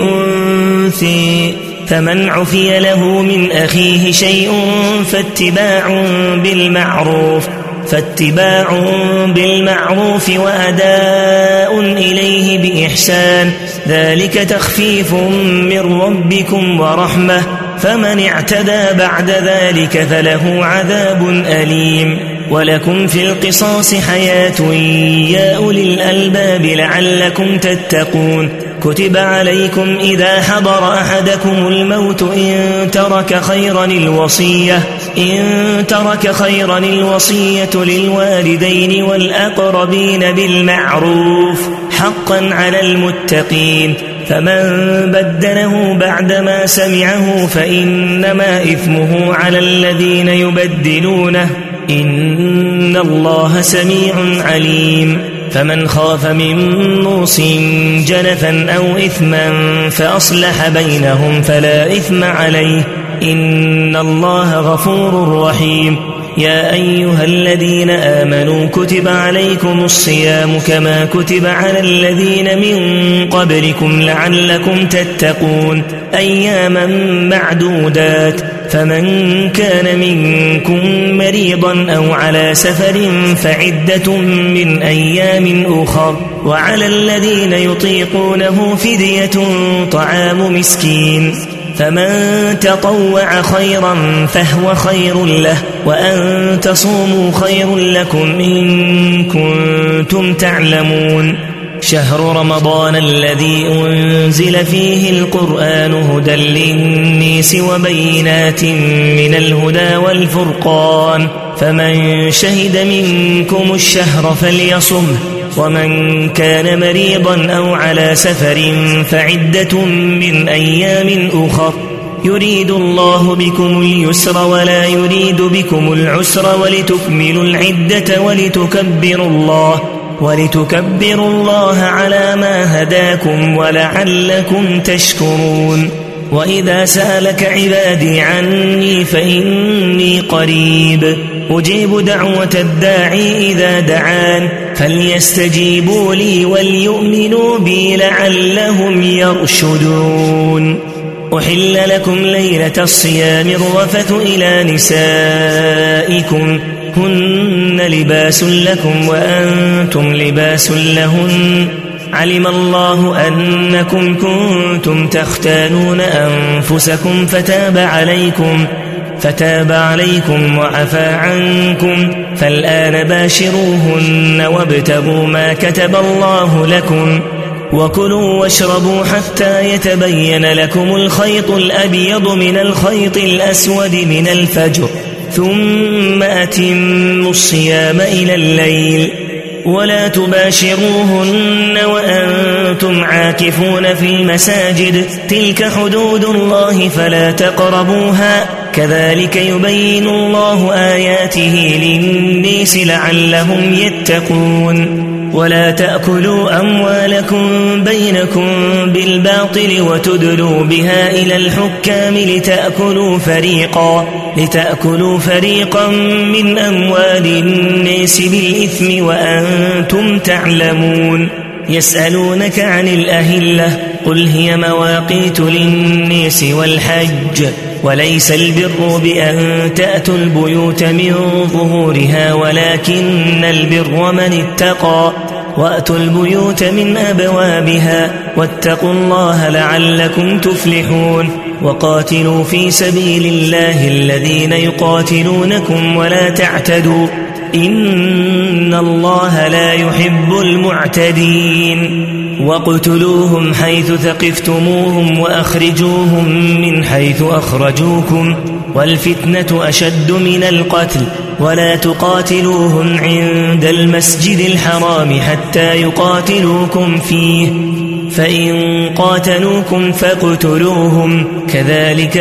بالأنثى فمن عفي له من أخيه شيء فاتباع بالمعروف فاتباع بالمعروف وأداء إليه بإحسان ذلك تخفيف من ربكم ورحمة فمن اعتدى بعد ذلك فله عذاب أليم ولكم في القصاص حياة يا أولي الألباب لعلكم تتقون كتب عليكم إذا حضر أحدكم الموت إن ترك خيرا الوصية إن ترك خيرا الوصية للوالدين والأقربين بالمعروف حقا على المتقين فمن بدله بعدما سمعه فإنما إثمه على الذين يبدلونه إن الله سميع عليم فمن خاف من موص جنفا أو إثما فأصلح بينهم فلا إثم عليه إن الله غفور رحيم يا أيها الذين آمنوا كتب عليكم الصيام كما كتب على الذين من قبلكم لعلكم تتقون أياما معدودات فمن كان منكم مريضا أو على سفر فعدة من أيام أخر وعلى الذين يطيقونه فدية طعام مسكين فمن تطوع خيرا فهو خير له وأن تصوموا خير لكم إن كنتم تعلمون شهر رمضان الذي أنزل فيه القرآن هدى للناس وبينات من الهدى والفرقان فمن شهد منكم الشهر فليصمه ومن كان مريضا أو على سفر فعدة من أيام أخر يريد الله بكم اليسر ولا يريد بكم العسر ولتكملوا العدة ولتكبروا الله ولتكبروا الله على ما هداكم ولعلكم تشكرون. وإذا سألك عبادي عني فإني قريب أجيب دعوة الداعي إذا دعان فليستجيبوا لي وليؤمنوا بي لعلهم يرشدون. أحل لكم ليلة الصيام الرفث إلى نسائكم هن لباس لكم وأنتم لباس لهن علم الله أنكم كنتم تختانون أنفسكم فتاب عليكم فتاب عليكم وعفى عنكم فالآن باشروهن وابتغوا ما كتب الله لكم وكلوا واشربوا حتى يتبين لكم الخيط الأبيض من الخيط الأسود من الفجر ثم أتموا الصيام إلى الليل ولا تباشروهن وأنتم عاكفون في المساجد تلك حدود الله فلا تقربوها كذلك يبين الله آياته للناس لعلهم يتقون. ولا تأكلوا أموالكم بينكم بالباطل وتدلوا بها إلى الحكام لتأكلوا فريقا لتأكلوا فريقا من أموال الناس بالإثم وأنتم تعلمون. يسألونك عن الأهلة قل هي مواقيت للناس والحج وليس البر بأن تأتوا البيوت من ظهورها ولكن البر من اتقى وأتوا البيوت من أبوابها واتقوا الله لعلكم تفلحون. وقاتلوا في سبيل الله الذين يقاتلونكم ولا تعتدوا إن الله لا يحب المعتدين. واقتلوهم حيث ثقفتموهم وأخرجوهم من حيث أخرجوكم والفتنة أشد من القتل ولا تقاتلوهم عند المسجد الحرام حتى يقاتلوكم فيه فإن قاتلوكم فاقتلوهم كذلك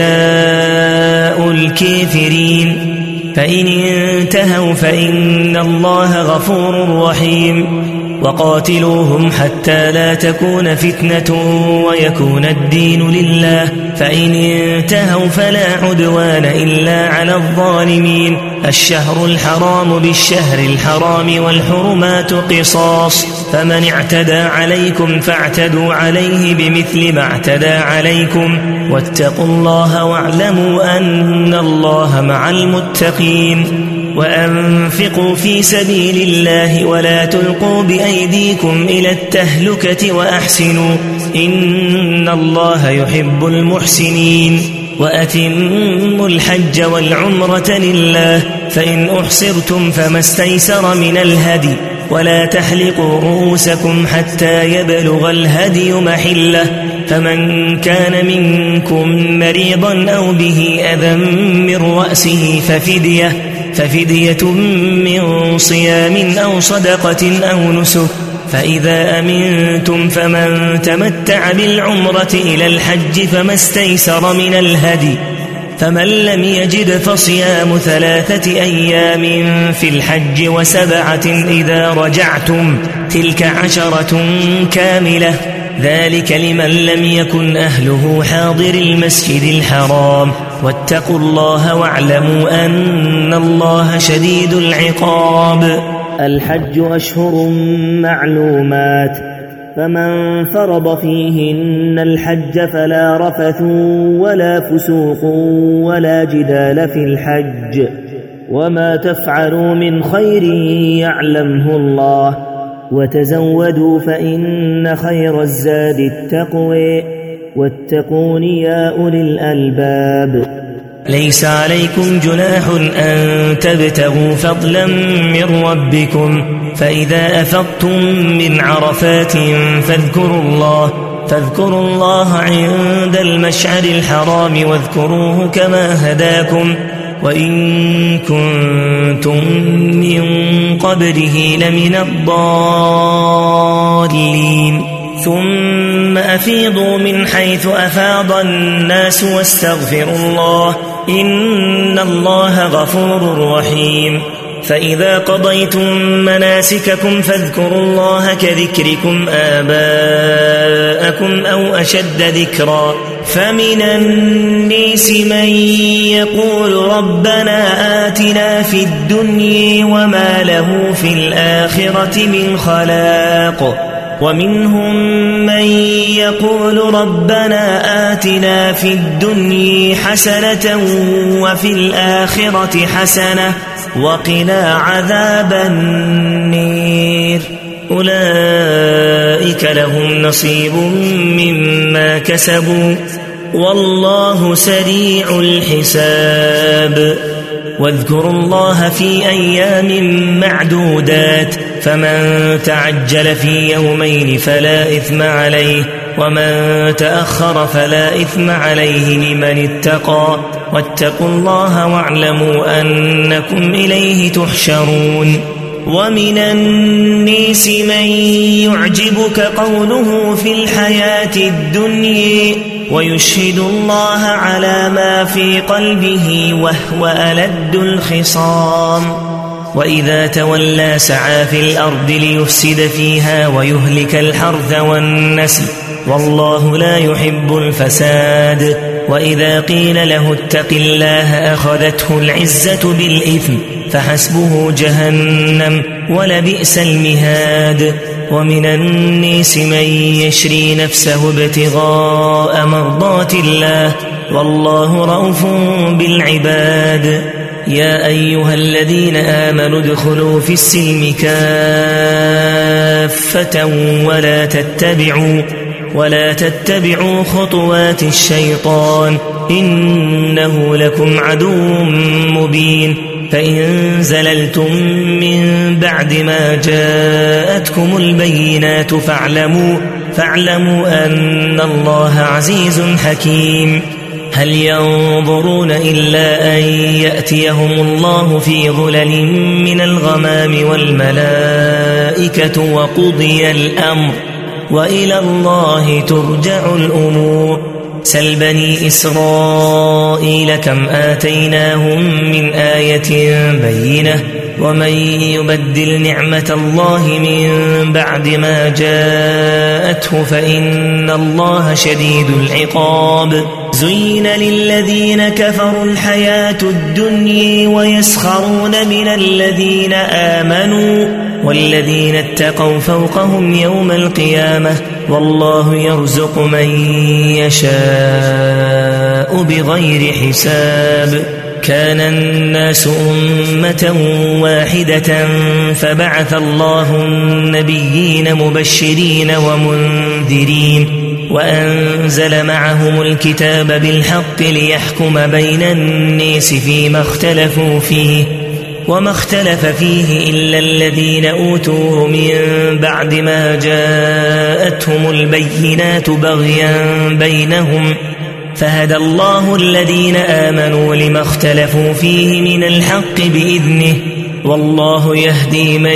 جزاء الكافرين. فإن انتهوا فإن الله غفور رحيم. وقاتلوهم حتى لا تكون فتنة ويكون الدين لله فإن انتهوا فلا عدوان إلا على الظالمين. الشهر الحرام بالشهر الحرام والحرمات قصاص فمن اعتدى عليكم فاعتدوا عليه بمثل ما اعتدى عليكم واتقوا الله واعلموا أن الله مع المتقين. وأنفقوا في سبيل الله ولا تلقوا بأيديكم إلى التهلكة وأحسنوا إن الله يحب المحسنين. وأتموا الحج والعمرة لله فإن أحصرتم فما استيسر من الهدي ولا تحلقوا رؤوسكم حتى يبلغ الهدي محله فمن كان منكم مريضا أو به أذى من رأسه ففدية ففدية من صيام أو صدقة أو نسك فإذا أمنتم فمن تمتع بالعمرة إلى الحج فما استيسر من الهدي فمن لم يجد فصيام ثلاثة أيام في الحج وسبعة إذا رجعتم تلك عشرة كاملة ذلك لمن لم يكن أهله حاضر المسجد الحرام واتقوا الله واعلموا أن الله شديد العقاب. الحج أشهر معلومات فمن فرض فيهن الحج فلا رفث ولا فسوق ولا جدال في الحج وما تفعلوا من خير يعلمه الله وتزودوا فإن خير الزاد التقوى واتقون يا أولي الألباب. ليس عليكم جناح أن تبتغوا فضلا من ربكم فإذا أفضتم من عرفات فاذكروا الله فاذكروا الله عند المشعر الحرام واذكروه كما هداكم وإن كنتم من قبله لمن الضالين. ثم أفيضوا من حيث أفاض الناس واستغفروا الله إن الله غفور رحيم. فإذا قضيتم مناسككم فاذكروا الله كذكركم آباءكم أو أشد ذكرا فمن الناس من يقول ربنا آتنا في الدنيا وما له في الآخرة من خلاق ومنهم من يقول ربنا آتنا في الدنيا حسنة وفي الآخرة حسنة وقنا عذاب النير أولئك لهم نصيب مما كسبوا والله سريع الحساب واذكروا الله في أيام معدودات فمن تعجل في يومين فلا إثم عليه ومن تأخر فلا إثم عليه لمن اتقى واتقوا الله واعلموا أنكم إليه تحشرون ومن الناس من يعجبك قوله في الحياة الدنيا ويشهد الله على ما في قلبه وهو ألد الخصام وإذا تولى سعى في الأرض ليفسد فيها ويهلك الحرث والنسل والله لا يحب الفساد وإذا قيل له اتق الله أخذته العزة بالإثم فحسبه جهنم ولبئس المهاد ومن الناس من يشري نفسه ابتغاء مرضات الله والله رؤوف بالعباد يا أيها الذين آمنوا ادخلوا في السلم كافة ولا تتبعوا ولا تتبعوا خطوات الشيطان إنه لكم عدو مبين فإن زللتم من بعد ما جاءتكم البينات فاعلموا فاعلموا أن الله عزيز حكيم هل ينظرون إلا أن يأتيهم الله في ظلل من الغمام والملائكة وقضي الأمر وإلى الله ترجع الأمور سل بني إسرائيل كم آتيناهم من آية بينة ومن يبدل نعمة الله من بعد ما جاءته فإن الله شديد العقاب زين للذين كفروا الحياة الدنيا ويسخرون من الذين آمنوا والذين اتقوا فوقهم يوم القيامة والله يرزق من يشاء بغير حساب كان الناس أمة واحدة فبعث الله النبيين مبشرين ومنذرين وأنزل معهم الكتاب بالحق ليحكم بين الناس فيما اختلفوا فيه وما اختلف فيه إلا الذين أوتوه من بعد ما جاءتهم البينات بغيا بينهم فهدى الله الذين آمنوا لما اختلفوا فيه من الحق بإذنه والله يهدي من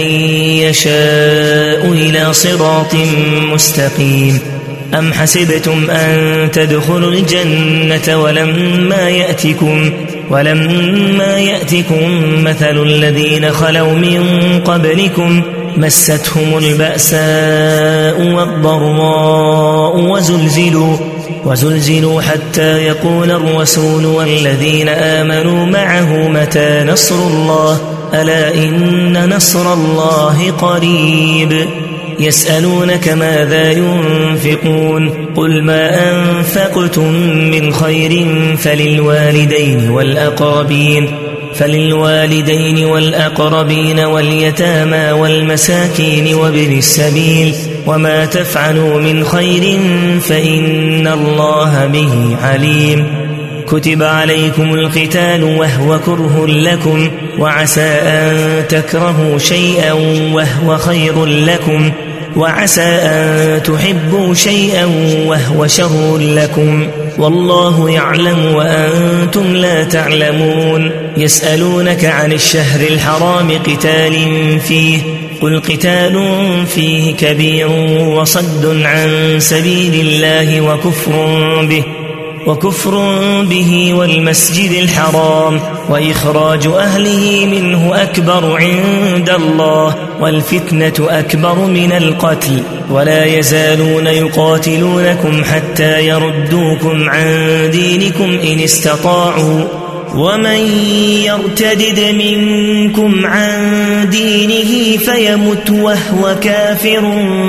يشاء إلى صراط مستقيم أم حسبتم أن تدخلوا الجنة ولما يأتكم ولما يأتكم مثل الذين خلوا من قبلكم مستهم البأساء والضراء وزلزلوا وزلزلوا حتى يقول الرسول والذين آمنوا معه متى نصر الله ألا إن نصر الله قريب يسألونك ماذا ينفقون قل ما أنفقتم من خير فللوالدين والأقربين فللوالدين والأقربين واليتامى والمساكين وابن السبيل وما تفعلوا من خير فإن الله به عليم كتب عليكم القتال وهو كره لكم وعسى أن تكرهوا شيئا وهو خير لكم وعسى أن تحبوا شيئا وهو شر لكم والله يعلم وأنتم لا تعلمون يسألونك عن الشهر الحرام قتال فيه قل قتال فيه كبير وصد عن سبيل الله وكفر به وكفر به والمسجد الحرام وإخراج أهله منه أكبر عند الله والفتنة أكبر من القتل ولا يزالون يقاتلونكم حتى يردوكم عن دينكم إن استطاعوا ومن يرتدد منكم عن دينه فيمت وهو كافر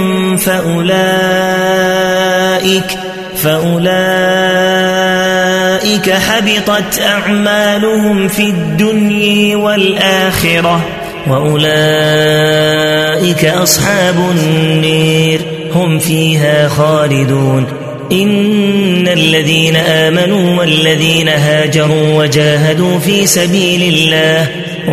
فأولئك فأولئك حبطت أعمالهم في الدنيا والآخرة وأولئك أصحاب النير هم فيها خالدون إن الذين آمنوا والذين هاجروا وجاهدوا في سبيل الله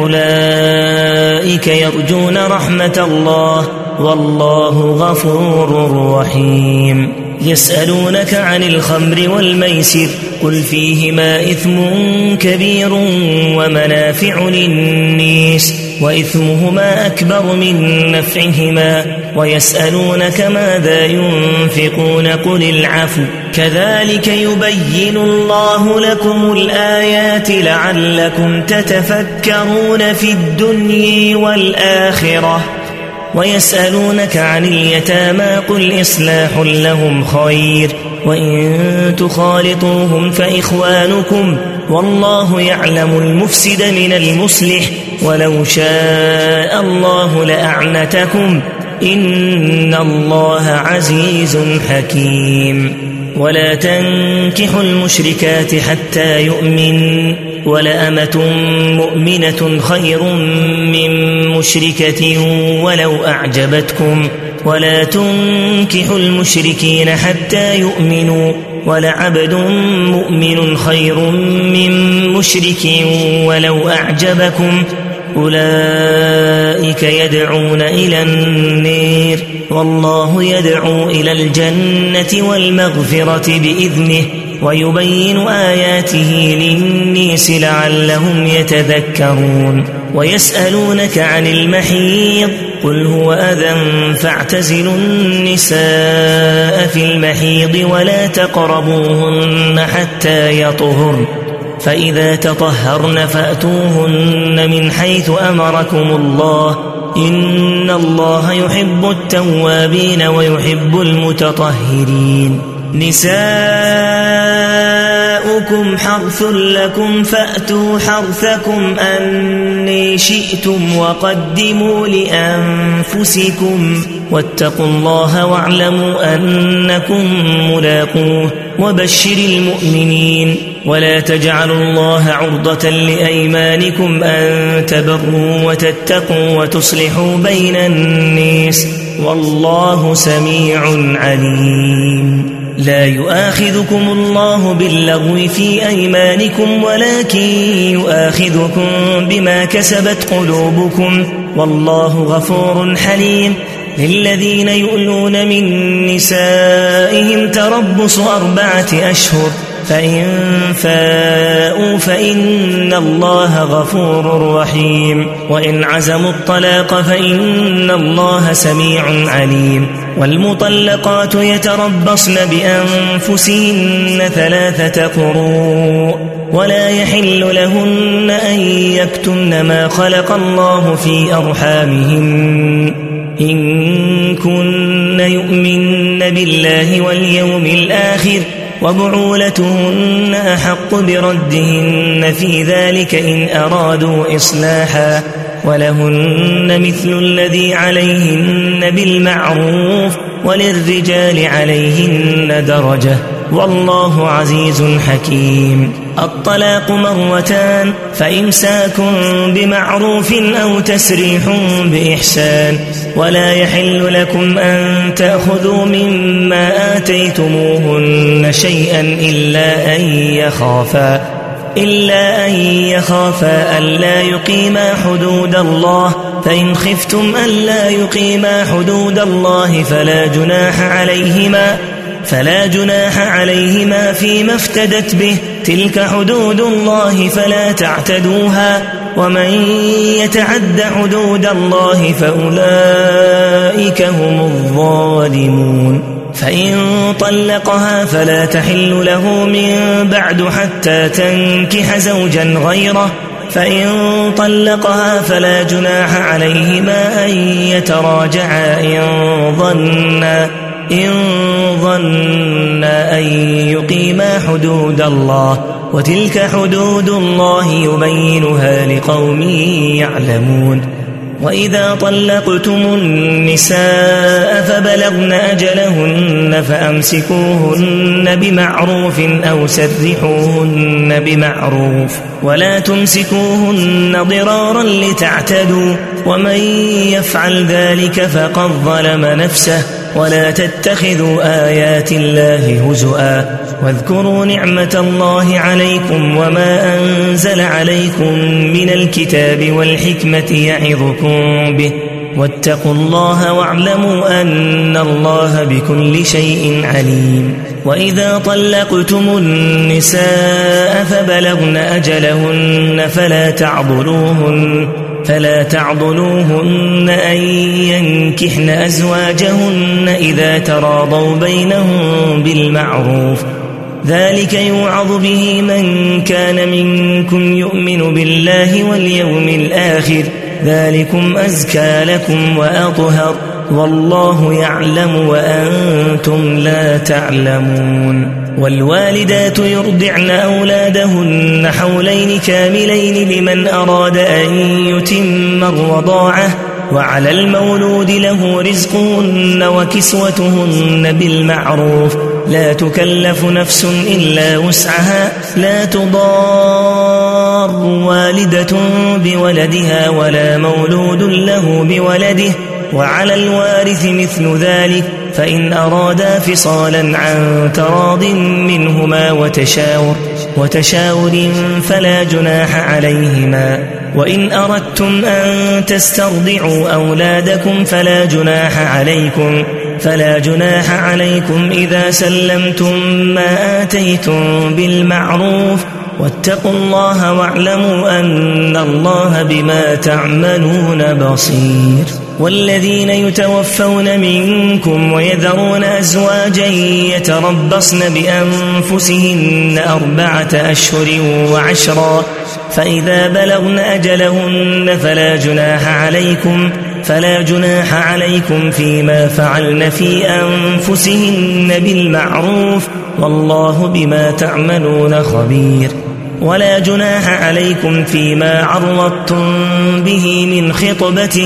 أولئك يرجون رحمة الله والله غفور رحيم يسألونك عن الخمر والميسر قل فيهما إثم كبير ومنافع للناس وإثمهما أكبر من نفعهما ويسألونك ماذا ينفقون قل العفو كذلك يبين الله لكم الآيات لعلكم تتفكرون في الدنيا والآخرة ويسألونك عن اليتامى قل إصلاح لهم خير وإن تخالطوهم فإخوانكم والله يعلم المفسد من المصلح ولو شاء الله لأعنتكم إن الله عزيز حكيم ولا تنكحوا المشركات حتى يؤمن ولأمة مؤمنة خير من مشركة ولو أعجبتكم ولا تنكحوا المشركين حتى يؤمنوا ولعبد مؤمن خير من مشرك ولو أعجبكم أولئك يدعون إلى النار والله يدعو إلى الجنة والمغفرة بإذنه ويبين آياته للناس لعلهم يتذكرون ويسألونك عن المحيض قل هو أذى فاعتزلوا النساء في المحيض ولا تقربوهن حتى يطهرن فإذا تطهرن فأتوهن من حيث أمركم الله إن الله يحب التوابين ويحب المتطهرين نساؤكم حرث لكم فأتوا حرثكم أني شئتم وقدموا لأنفسكم واتقوا الله واعلموا أنكم ملاقوه وبشر المؤمنين ولا تجعلوا الله عرضة لأيمانكم أن تبروا وتتقوا وتصلحوا بين الناس والله سميع عليم لا يؤاخذكم الله باللغو في أيمانكم ولكن يؤاخذكم بما كسبت قلوبكم والله غفور حليم للذين يؤلون من نسائهم تربص أربعة أشهر فإن فاءوا فإن الله غفور رحيم وإن عزموا الطلاق فإن الله سميع عليم والمطلقات يتربصن بأنفسهن ثلاثة قروء ولا يحل لهن أن يكتمن ما خلق الله في أرحامهن إن كن يؤمن بالله واليوم الآخر وبعولتهن أحق بردهن في ذلك إن أرادوا إصلاحا ولهن مثل الذي عليهن بالمعروف وللرجال عليهن درجة والله عزيز حكيم الطلاق مرتان فإمساك بمعروف أو تسريح بإحسان ولا يحل لكم أن تأخذوا مما آتيتموهن شيئا إلا أن يخافا إلا أن يخافا ألا يقيما حدود الله فإن خفتم ألا يقيما حدود الله فلا جناح عليهما فلا جناح عليهما فيما افتدت به تلك حدود الله فلا تعتدوها ومن يتعد حدود الله فأولئك هم الظالمون فإن طلقها فلا تحل له من بعد حتى تنكح زوجا غيره فإن طلقها فلا جناح عليهما أن يتراجعا إن ظنا إن ظنا أن يقيما حدود الله وتلك حدود الله يبينها لقوم يعلمون. وإذا طلقتم النساء فبلغن أجلهن فأمسكوهن بمعروف أو سرحوهن بمعروف ولا تمسكوهن ضرارا لتعتدوا ومن يفعل ذلك فقد ظلم نفسه ولا تتخذوا آيات الله هزؤا واذكروا نعمة الله عليكم وما أنزل عليكم من الكتاب والحكمة يعظكم به واتقوا الله واعلموا أن الله بكل شيء عليم. وإذا طلقتم النساء فبلغن أجلهن فلا تعضلوهن فلا تعضلوهن أن ينكحن أزواجهن إذا تراضوا بينهم بالمعروف ذلك يوعظ به من كان منكم يؤمن بالله واليوم الآخر ذلكم أزكى لكم وأطهر والله يعلم وأنتم لا تعلمون. والوالدات يرضعن أولادهن حولين كاملين لمن أراد أن يتم الرضاعة وعلى المولود له رزقهن وكسوتهن بالمعروف لا تكلف نفس إلا وسعها لا تضار والدة بولدها ولا مولود له بولده وعلى الوارث مثل ذلك فإن أرادا فصالا عن تراض منهما وتشاور وتشاور فلا جناح عليهما. وإن أردتم أن تسترضعوا أولادكم فلا جناح عليكم فلا جناح عليكم إذا سلمتم ما آتيتم بالمعروف واتقوا الله واعلموا أن الله بما تعملون بصير. والذين يتوفون منكم ويذرون أزواجا يتربصن بأنفسهن أربعة أشهر وعشرا فإذا بلغن أجلهن فلا جناح عليكم فلا جناح عليكم فيما فعلن في أنفسهن بالمعروف والله بما تعملون خبير. ولا جناح عليكم فيما عرضتم به من خطبة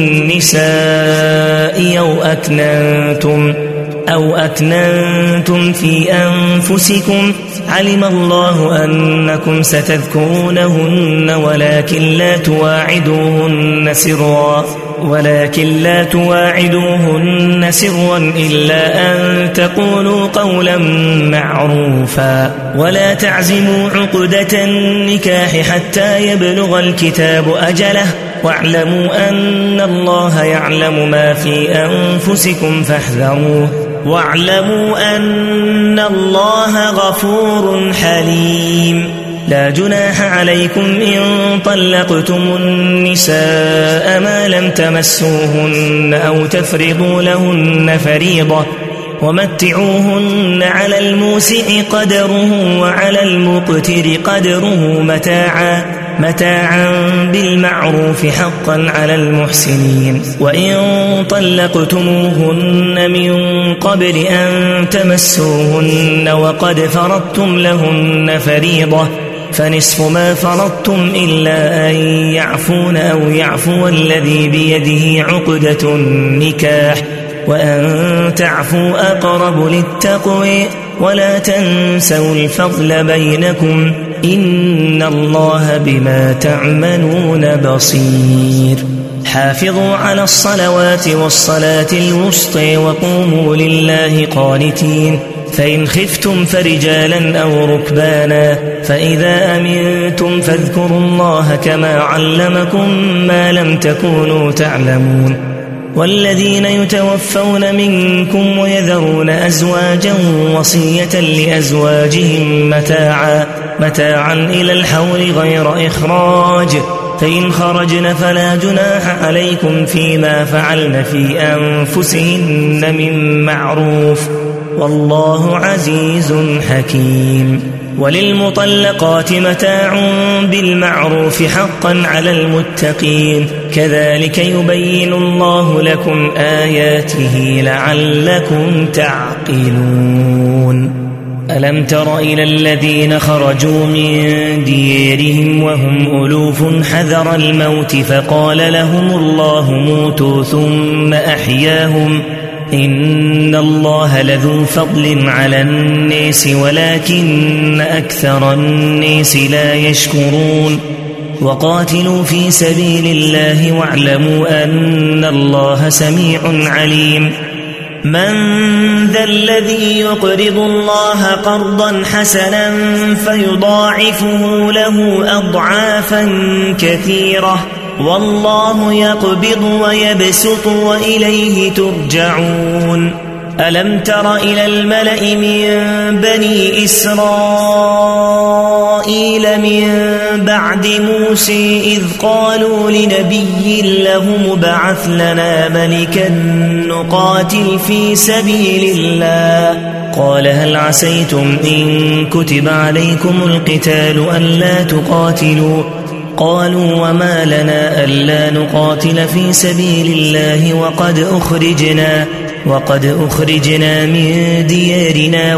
النساء أو أكننتم أو أكننتم في أنفسكم علم الله أنكم ستذكرونهن ولكن لا تواعدوهن سرا ولكن لا تواعدوهن سرا إلا أن تقولوا قولا معروفا ولا تعزموا عقدة النكاح حتى يبلغ الكتاب أجله واعلموا أن الله يعلم ما في أنفسكم فاحذروه واعلموا أن الله غفور حليم. لا جناح عليكم إن طلقتم النساء ما لم تمسوهن أو تفرضوا لهن فريضة ومتعوهن على الموسع قدره وعلى المقتر قدره متاعا متاعا بالمعروف حقا على المحسنين. وإن طلقتموهن من قبل أن تمسوهن وقد فرضتم لهن فريضة فنصف ما فرضتم إلا أن يعفون أو يعفو الذي بيده عقدة النكاح وأن تعفوا أقرب للتقوى ولا تنسوا الفضل بينكم إن الله بما تعملون بصير. حافظوا على الصلوات والصلاة الوسطى وقوموا لله قانتين فإن خفتم فرجالا أو ركبانا فإذا أمنتم فاذكروا الله كما علمكم ما لم تكونوا تعلمون. والذين يتوفون منكم ويذرون أزواجا وصية لأزواجهم متاعا متاعا إلى الحول غير إخراج فإن خرجن فلا جناح عليكم فيما فعلن في أنفسهن من معروف والله عزيز حكيم. وللمطلقات متاع بالمعروف حقا على المتقين كذلك يبين الله لكم آياته لعلكم تعقلون. ألم تر إلى الذين خرجوا من ديارهم وهم ألوف حذر الموت فقال لهم الله موتوا ثم أحياهم إن الله لذو فضل على الناس ولكن أكثر الناس لا يشكرون. وقاتلوا في سبيل الله واعلموا أن الله سميع عليم. من ذا الذي يقرض الله قرضا حسنا فيضاعفه له أضعافا كثيرة والله يقبض ويبسط وإليه ترجعون. ألم تر إلى الملأ من بني إسرائيل من بعد موسى إذ قالوا لنبي له ابعث لنا ملكا نقاتل في سبيل الله قال هل عسيتم إن كتب عليكم القتال ألا تقاتلوا قالوا وما لنا ألا نقاتل في سبيل الله وقد أخرجنا وقد أخرجنا من ديارنا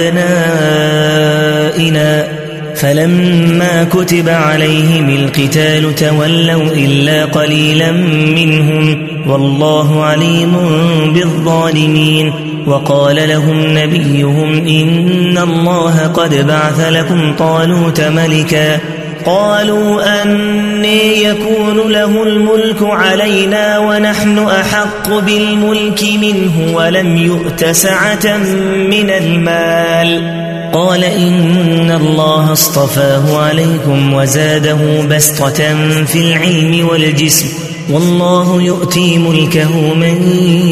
وأبنائنا فلما كتب عليهم القتال تولوا إلا قليلا منهم والله عليم بالظالمين. وقال لهم نبيهم إن الله قد بعث لكم طالوت ملكا قالوا أنى يكون له الملك علينا ونحن أحق بالملك منه ولم يؤت سعة من المال قال إن الله اصطفاه عليكم وزاده بسطة في العلم والجسم والله يؤتي ملكه من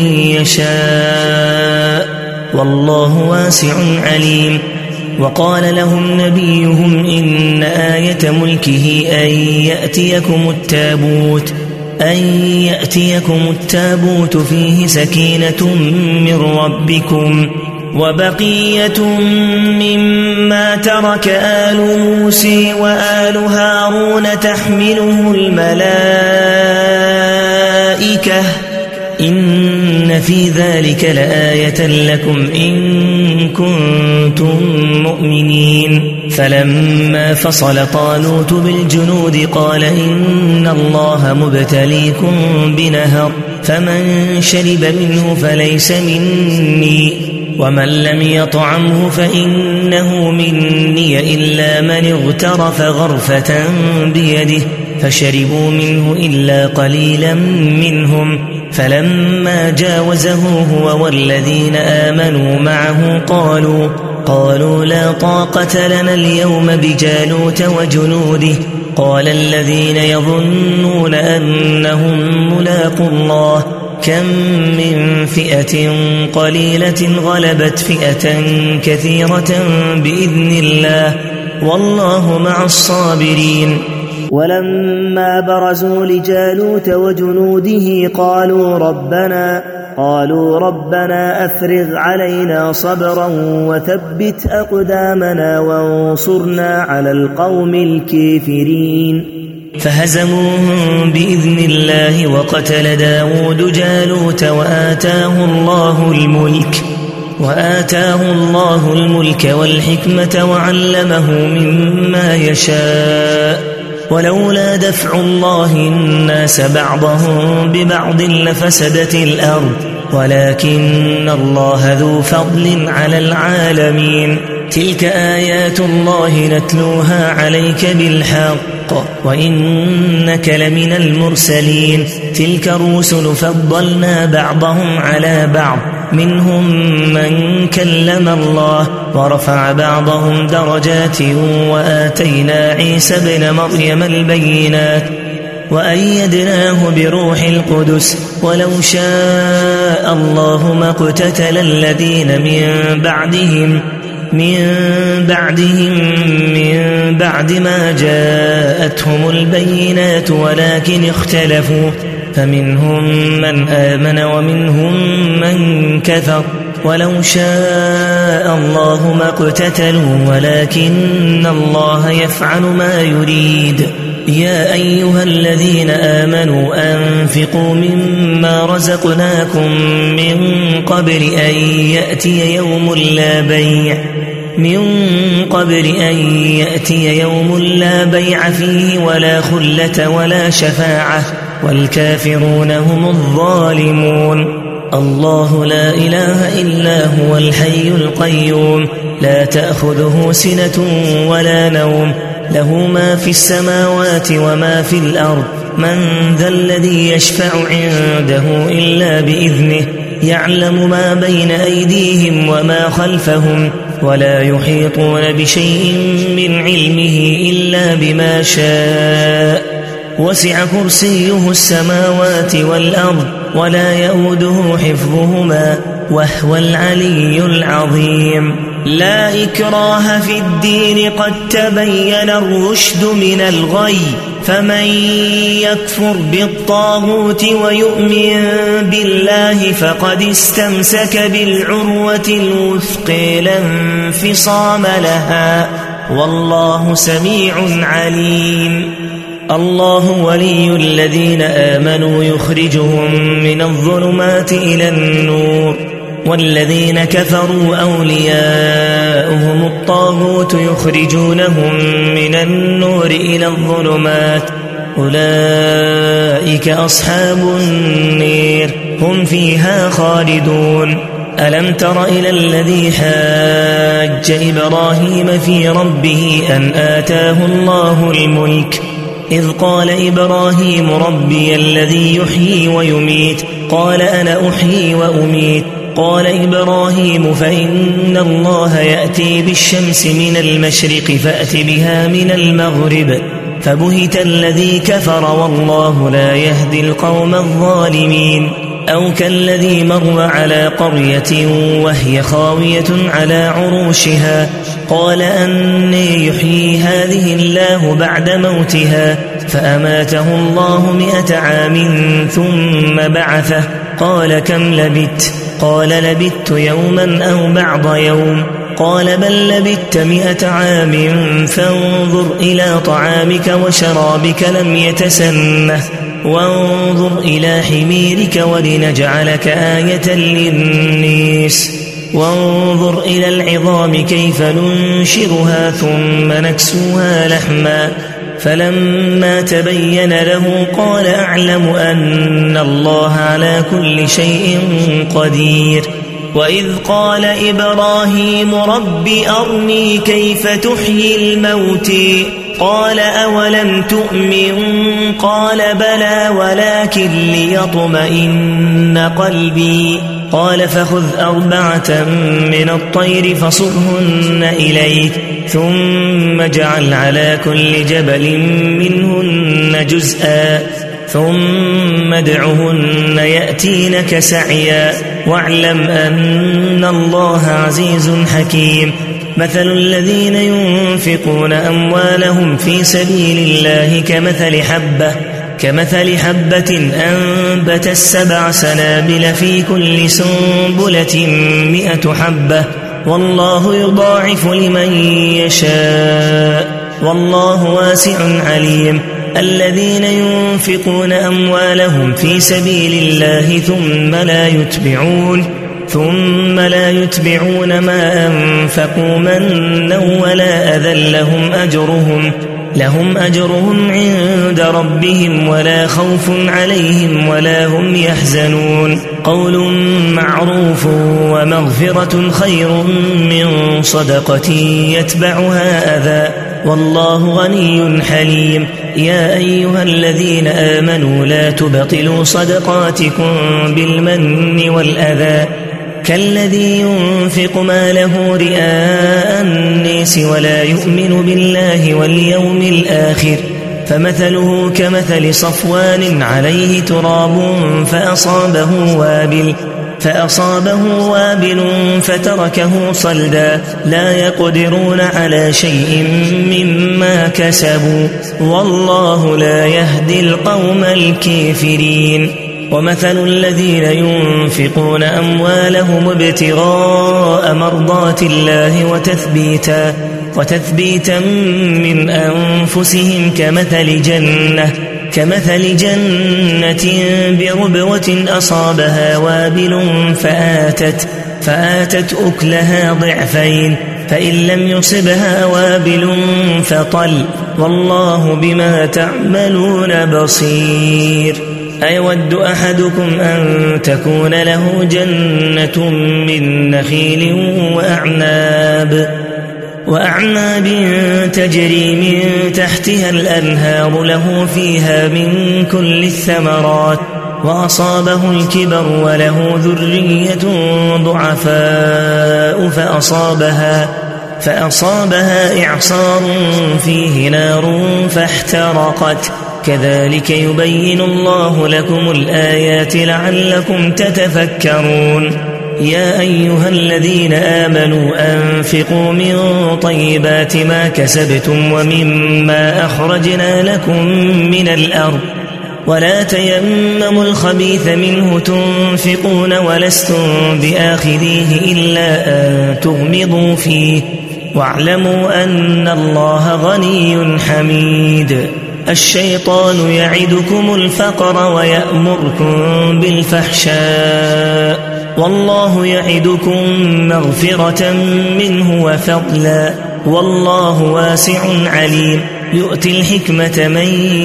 يشاء والله واسع عليم. وقال لهم نبيهم إن آية ملكه أن يأتيكم التابوت أن يأتيكم التابوت فيه سكينة من ربكم وبقية مما ترك آل موسى وآل هارون تحمله الملائكة إن في ذلك لآية لكم إن كنتم مؤمنين. فلما فصل طالوت بالجنود قال إن الله مبتليكم بنهر فمن شرب منه فليس مني ومن لم يطعمه فإنه مني إلا من اغترف غرفة بيده فشربوا منه إلا قليلا منهم. فلما جاوزه هو والذين آمنوا معه قالوا قالوا لا طاقة لنا اليوم بجالوت وجنوده قال الذين يظنون أنهم ملاقوا الله كم من فئة قليلة غلبت فئة كثيرة بإذن الله والله مع الصابرين. ولما برزوا لجالوت وجنوده قالوا ربنا قالوا ربنا أفرغ علينا صبرا وثبت أقدامنا وانصرنا على القوم الكافرين. فهزموهم بإذن الله وقتل داود جالوت وآتاه الله الملك وآتاه الله الملك والحكمة وعلمه مما يشاء ولولا دفع الله الناس بعضهم ببعض لفسدت الأرض ولكن الله ذو فضل على العالمين. تلك آيات الله نتلوها عليك بالحق وإنك لمن المرسلين. تلك الرسل فضلنا بعضهم على بعض منهم من كلم الله ورفع بعضهم درجات وآتينا عيسى ابن مريم البينات وأيدناه بروح القدس ولو شاء الله ما اقتتل الذين من بعدهم من بعدهم من بعد ما جاءتهم البينات ولكن اختلفوا فمنهم من آمن ومنهم من كفر ولو شاء الله ما اقتتلوا ولكن الله يفعل ما يريد. يا أيها الذين آمنوا أنفقوا مما رزقناكم من قبل أن يأتي يوم لا بيع من قبل أن يأتي يوم لا بيع فيه ولا خلة ولا شفاعة والكافرون هم الظالمون. الله لا إله إلا هو الحي القيوم لا تأخذه سنة ولا نوم له ما في السماوات وما في الأرض من ذا الذي يشفع عنده إلا بإذنه يعلم ما بين أيديهم وما خلفهم ولا يحيطون بشيء من علمه إلا بما شاء وسع كرسيه السماوات والأرض ولا يؤوده حفظهما وهو العلي العظيم. لا إكراه في الدين قد تبين الرشد من الغي فمن يكفر بالطاغوت ويؤمن بالله فقد استمسك بالعروة الوثقى لا انفصام لها والله سميع عليم. الله ولي الذين آمنوا يخرجهم من الظلمات إلى النور والذين كفروا أولياؤهم الطاغوت يخرجونهم من النور إلى الظلمات أولئك أصحاب النير هم فيها خالدون. ألم تر إلى الذي حاج إبراهيم في ربه أن آتاه الله الملك إذ قال إبراهيم ربي الذي يحيي ويميت قال أنا أحيي وأميت قال إبراهيم فإن الله يأتي بالشمس من المشرق فأت بها من المغرب فبهت الذي كفر والله لا يهدي القوم الظالمين. أو كالذي مر على قرية وهي خاوية على عروشها قال أني يحيي هذه الله بعد موتها فأماته الله مئة عام ثم بعثه قال كم لبثت قال لبثت يوما أو بعض يوم قال بل لبثت مئة عام فانظر إلى طعامك وشرابك لم يتسنه وانظر إلى حميرك ولنجعلك آية للناس وانظر إلى العظام كيف ننشرها ثم نكسوها لحما فلما تبين له قال أعلم أن الله على كل شيء قدير. وإذ قال إبراهيم رب أرني كيف تحيي الموت قال أولم تؤمن قال بلى ولكن ليطمئن قلبي قال فخذ أربعة من الطير فصرهن إليك ثم اجعل على كل جبل منهن جزءا ثم ادعهن يأتينك سعيا واعلم أن الله عزيز حكيم. مثل الذين ينفقون أموالهم في سبيل الله كمثل حبة كمثل حبة أنبتت سبع سنابل في كل سنبلة مئة حبة والله يضاعف لمن يشاء والله واسع عليم. الذين ينفقون أموالهم في سبيل الله ثم لا يتبعون ثم لا يتبعون ما أنفقوا منا ولا أذى لهم أجرهم لهم أجرهم عند ربهم ولا خوف عليهم ولا هم يحزنون. قول معروف ومغفرة خير من صدقة يتبعها أذى والله غني حليم. يا أيها الذين آمنوا لا تبطلوا صدقاتكم بالمن والأذى كالذي ينفق ماله رئاء الناس ولا يؤمن بالله واليوم الآخر فمثله كمثل صفوان عليه تراب فأصابه وابل فأصابه وابل فتركه صلدا لا يقدرون على شيء مما كسبوا والله لا يهدي القوم الكافرين. ومثل الذين ينفقون أموالهم ابتغاء مرضات الله وتثبيتا وتثبيتا من أنفسهم كمثل جنة كمثل جنة بربوة أصابها وابل فآتت فآتت أكلها ضعفين فإن لم يصبها وابل فطل والله بما تعملون بصير. أيود أحدكم أن تكون له جنة من نخيل وأعناب وأعناب تجري من تحتها الأنهار له فيها من كل الثمرات وأصابه الكبر وله ذرية ضعفاء فأصابها فأصابها إعصار فيه نار فاحترقت كذلك يبين الله لكم الآيات لعلكم تتفكرون. يا أيها الذين آمنوا أنفقوا من طيبات ما كسبتم ومما أخرجنا لكم من الأرض ولا تيمموا الخبيث منه تنفقون ولستم بآخذيه إلا أن تغمضوا فيه واعلموا أن الله غني حميد. الشيطان يعدكم الفقر ويأمركم بالفحشاء والله يعدكم مغفرة منه وفضلا والله واسع عليم. يؤتي الحكمة من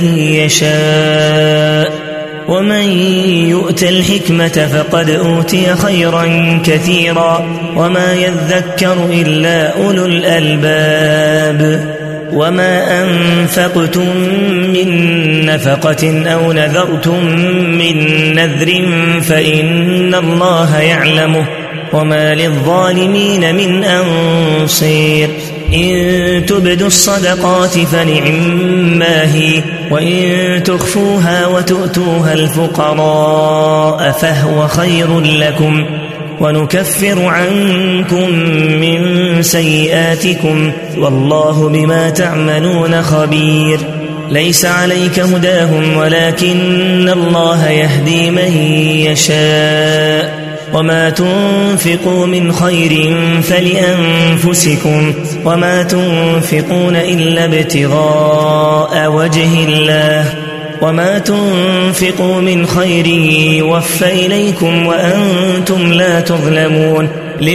يشاء ومن يؤت الحكمة فقد أوتي خيرا كثيرا وما يذكر إلا أولو الألباب. وما أنفقتم من نفقة أو نذرتم من نذر فإن الله يعلمه وما للظالمين من أنصير. إن تبدوا الصدقات فنعما هي وإن تخفوها وتؤتوها الفقراء فهو خير لكم ونكفر عنكم من سيئاتكم والله بما تعملون خبير. ليس عليك هداهم ولكن الله يهدي من يشاء وما تنفقوا من خير فلأنفسكم وما تنفقون إلا ابتغاء وجه الله وما تنفقوا من خير يوفى إليكم وأنتم لا تظلمون.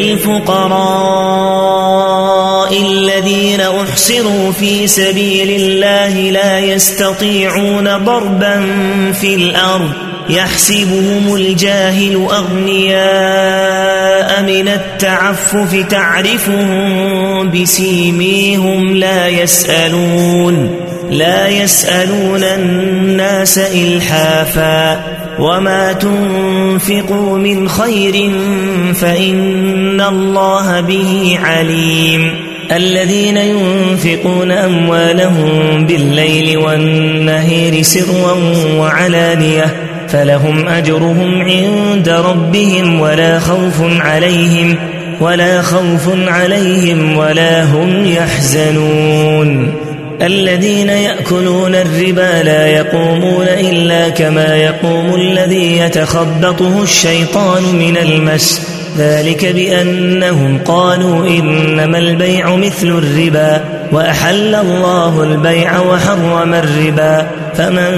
للفقراء الذين أحصروا في سبيل الله لا يستطيعون ضربا في الأرض يحسبهم الجاهل أغنياء من التعفف تعرفهم بسيميهم لا يسألون لا يسألون الناس إلحافا وما تنفقوا من خير فإن الله به عليم. الذين ينفقون أموالهم بالليل والنهار سرا وعلانية فلهم أجرهم عند ربهم ولا خوف عليهم ولا خوف عليهم ولا هم يحزنون. الذين يأكلون الربا لا يقومون إلا كما يقوم الذي يتخبطه الشيطان من المس ذلك بأنهم قالوا إنما البيع مثل الربا وأحل الله البيع وحرم الربا. فمن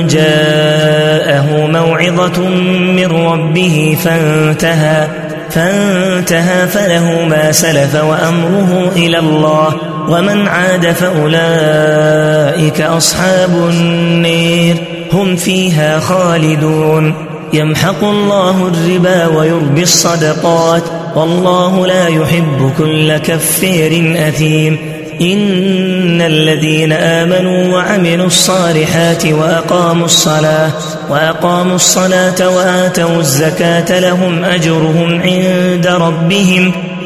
جاءه موعظة من ربه فانتهى فانتهى فله ما سلف وأمره إلى الله ومن عاد فأولئك أصحاب النير هم فيها خالدون. يمحق الله الربا ويربي الصدقات والله لا يحب كل كفير أثيم. إن الذين آمنوا وعملوا الصالحات وأقاموا الصلاة وأقاموا الصلاة وآتوا الزكاة لهم أجرهم عند ربهم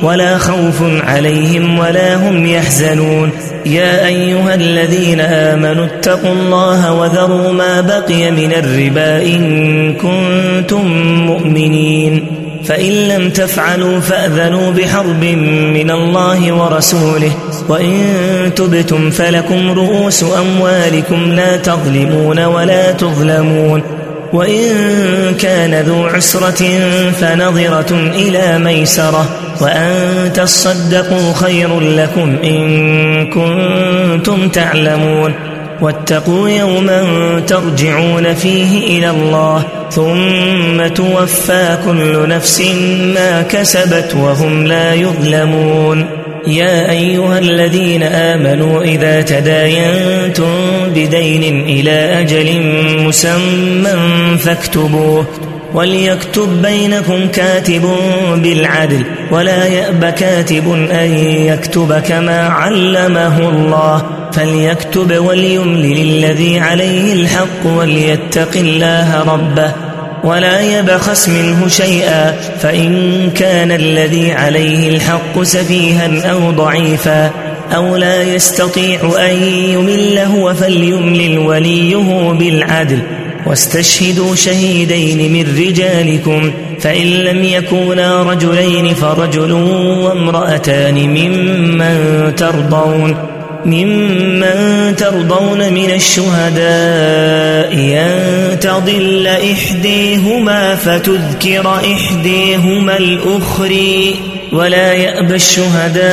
ولا خوف عليهم ولا هم يحزنون يا أيها الذين آمنوا اتقوا الله وذروا ما بقي من الربا إن كنتم مؤمنين فإن لم تفعلوا فأذنوا بحرب من الله ورسوله وإن تبتم فلكم رؤوس أموالكم لا تظلمون ولا تظلمون وإن كان ذو عسرة فنظرة إلى ميسرة وأن تصدقوا خير لكم إن كنتم تعلمون واتقوا يوما ترجعون فيه إلى الله ثم توفى كل نفس ما كسبت وهم لا يظلمون يا أيها الذين آمنوا إذا تداينتم بدين إلى أجل مسمى فاكتبوه وليكتب بينكم كاتب بالعدل ولا يأب كاتب أن يكتب كما علمه الله فليكتب وليملل الذي عليه الحق وليتق الله ربه ولا يبخس منه شيئا فإن كان الذي عليه الحق سفيها أو ضعيفا أو لا يستطيع أن يمل هو فليملل وليه بالعدل واستشهدوا شهيدين من رجالكم فإن لم يكونا رجلين فرجل وامرأتان ممن ترضون ممن ترضون من الشهداء أن تضل إحديهما فتذكر إحديهما الأخرى ولا يأبى الشهداء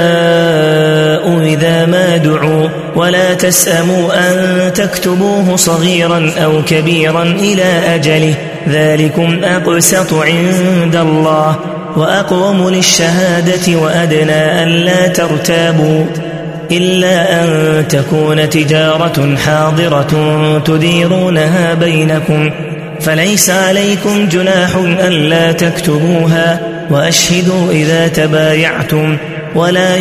إذا ما دعوا ولا تسأموا أن تكتبوه صغيرا أو كبيرا إلى أجله ذلكم أقسط عند الله وأقوم للشهادة وأدنى ألا ترتابوا إلا أن تكون تجارة حاضرة تديرونها بينكم فليس عليكم جناح ألا تكتبوها وأشهدوا إذا تبايعتم ولا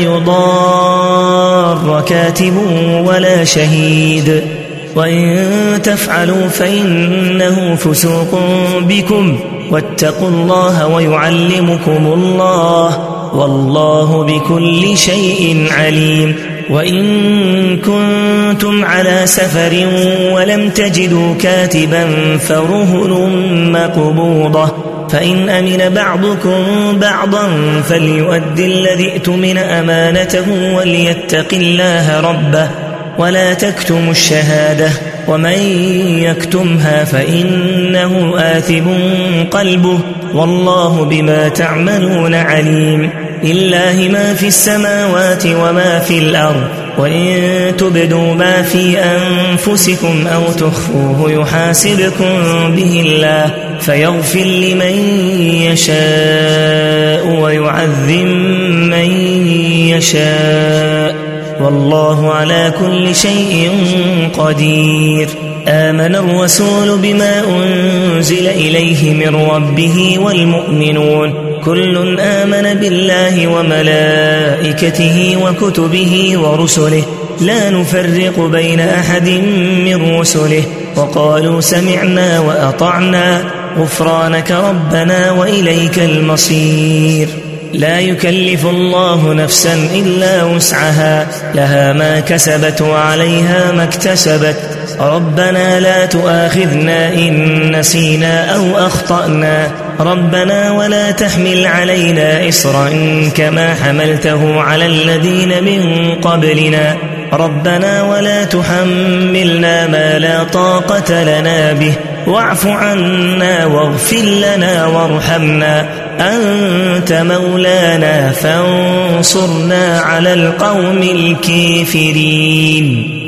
يضار كاتب ولا شهيد وإن تفعلوا فإنه فسوق بكم واتقوا الله ويعلمكم الله والله بكل شيء عليم وإن كنتم على سفر ولم تجدوا كاتبا فرهن مقبوضة فإن أمن بعضكم بعضا فليؤدي الذي ائتمن أمانته وليتق الله ربه ولا تكتموا الشهادة ومن يكتمها فإنه آثم قلبه والله بما تعملون عليم لله ما في السماوات وما في الأرض وإن تبدوا ما في أنفسكم أو تخفوه يحاسبكم به الله فيغفر لمن يشاء ويعذب من يشاء والله على كل شيء قدير آمن الرسول بما أنزل إليه من ربه والمؤمنون كل آمن بالله وملائكته وكتبه ورسله لا نفرق بين أحد من رسله وقالوا سمعنا وأطعنا غفرانك ربنا وإليك المصير لا يكلف الله نفسا إلا وسعها لها ما كسبت وعليها ما اكتسبت ربنا لا تؤاخذنا إن نسينا أو أخطأنا ربنا ولا تحمل علينا إصرا كما حملته على الذين من قبلنا ربنا ولا تحملنا ما لا طاقة لنا به واعف عنا واغفر لنا وارحمنا أنت مولانا فانصرنا على القوم الكافرين.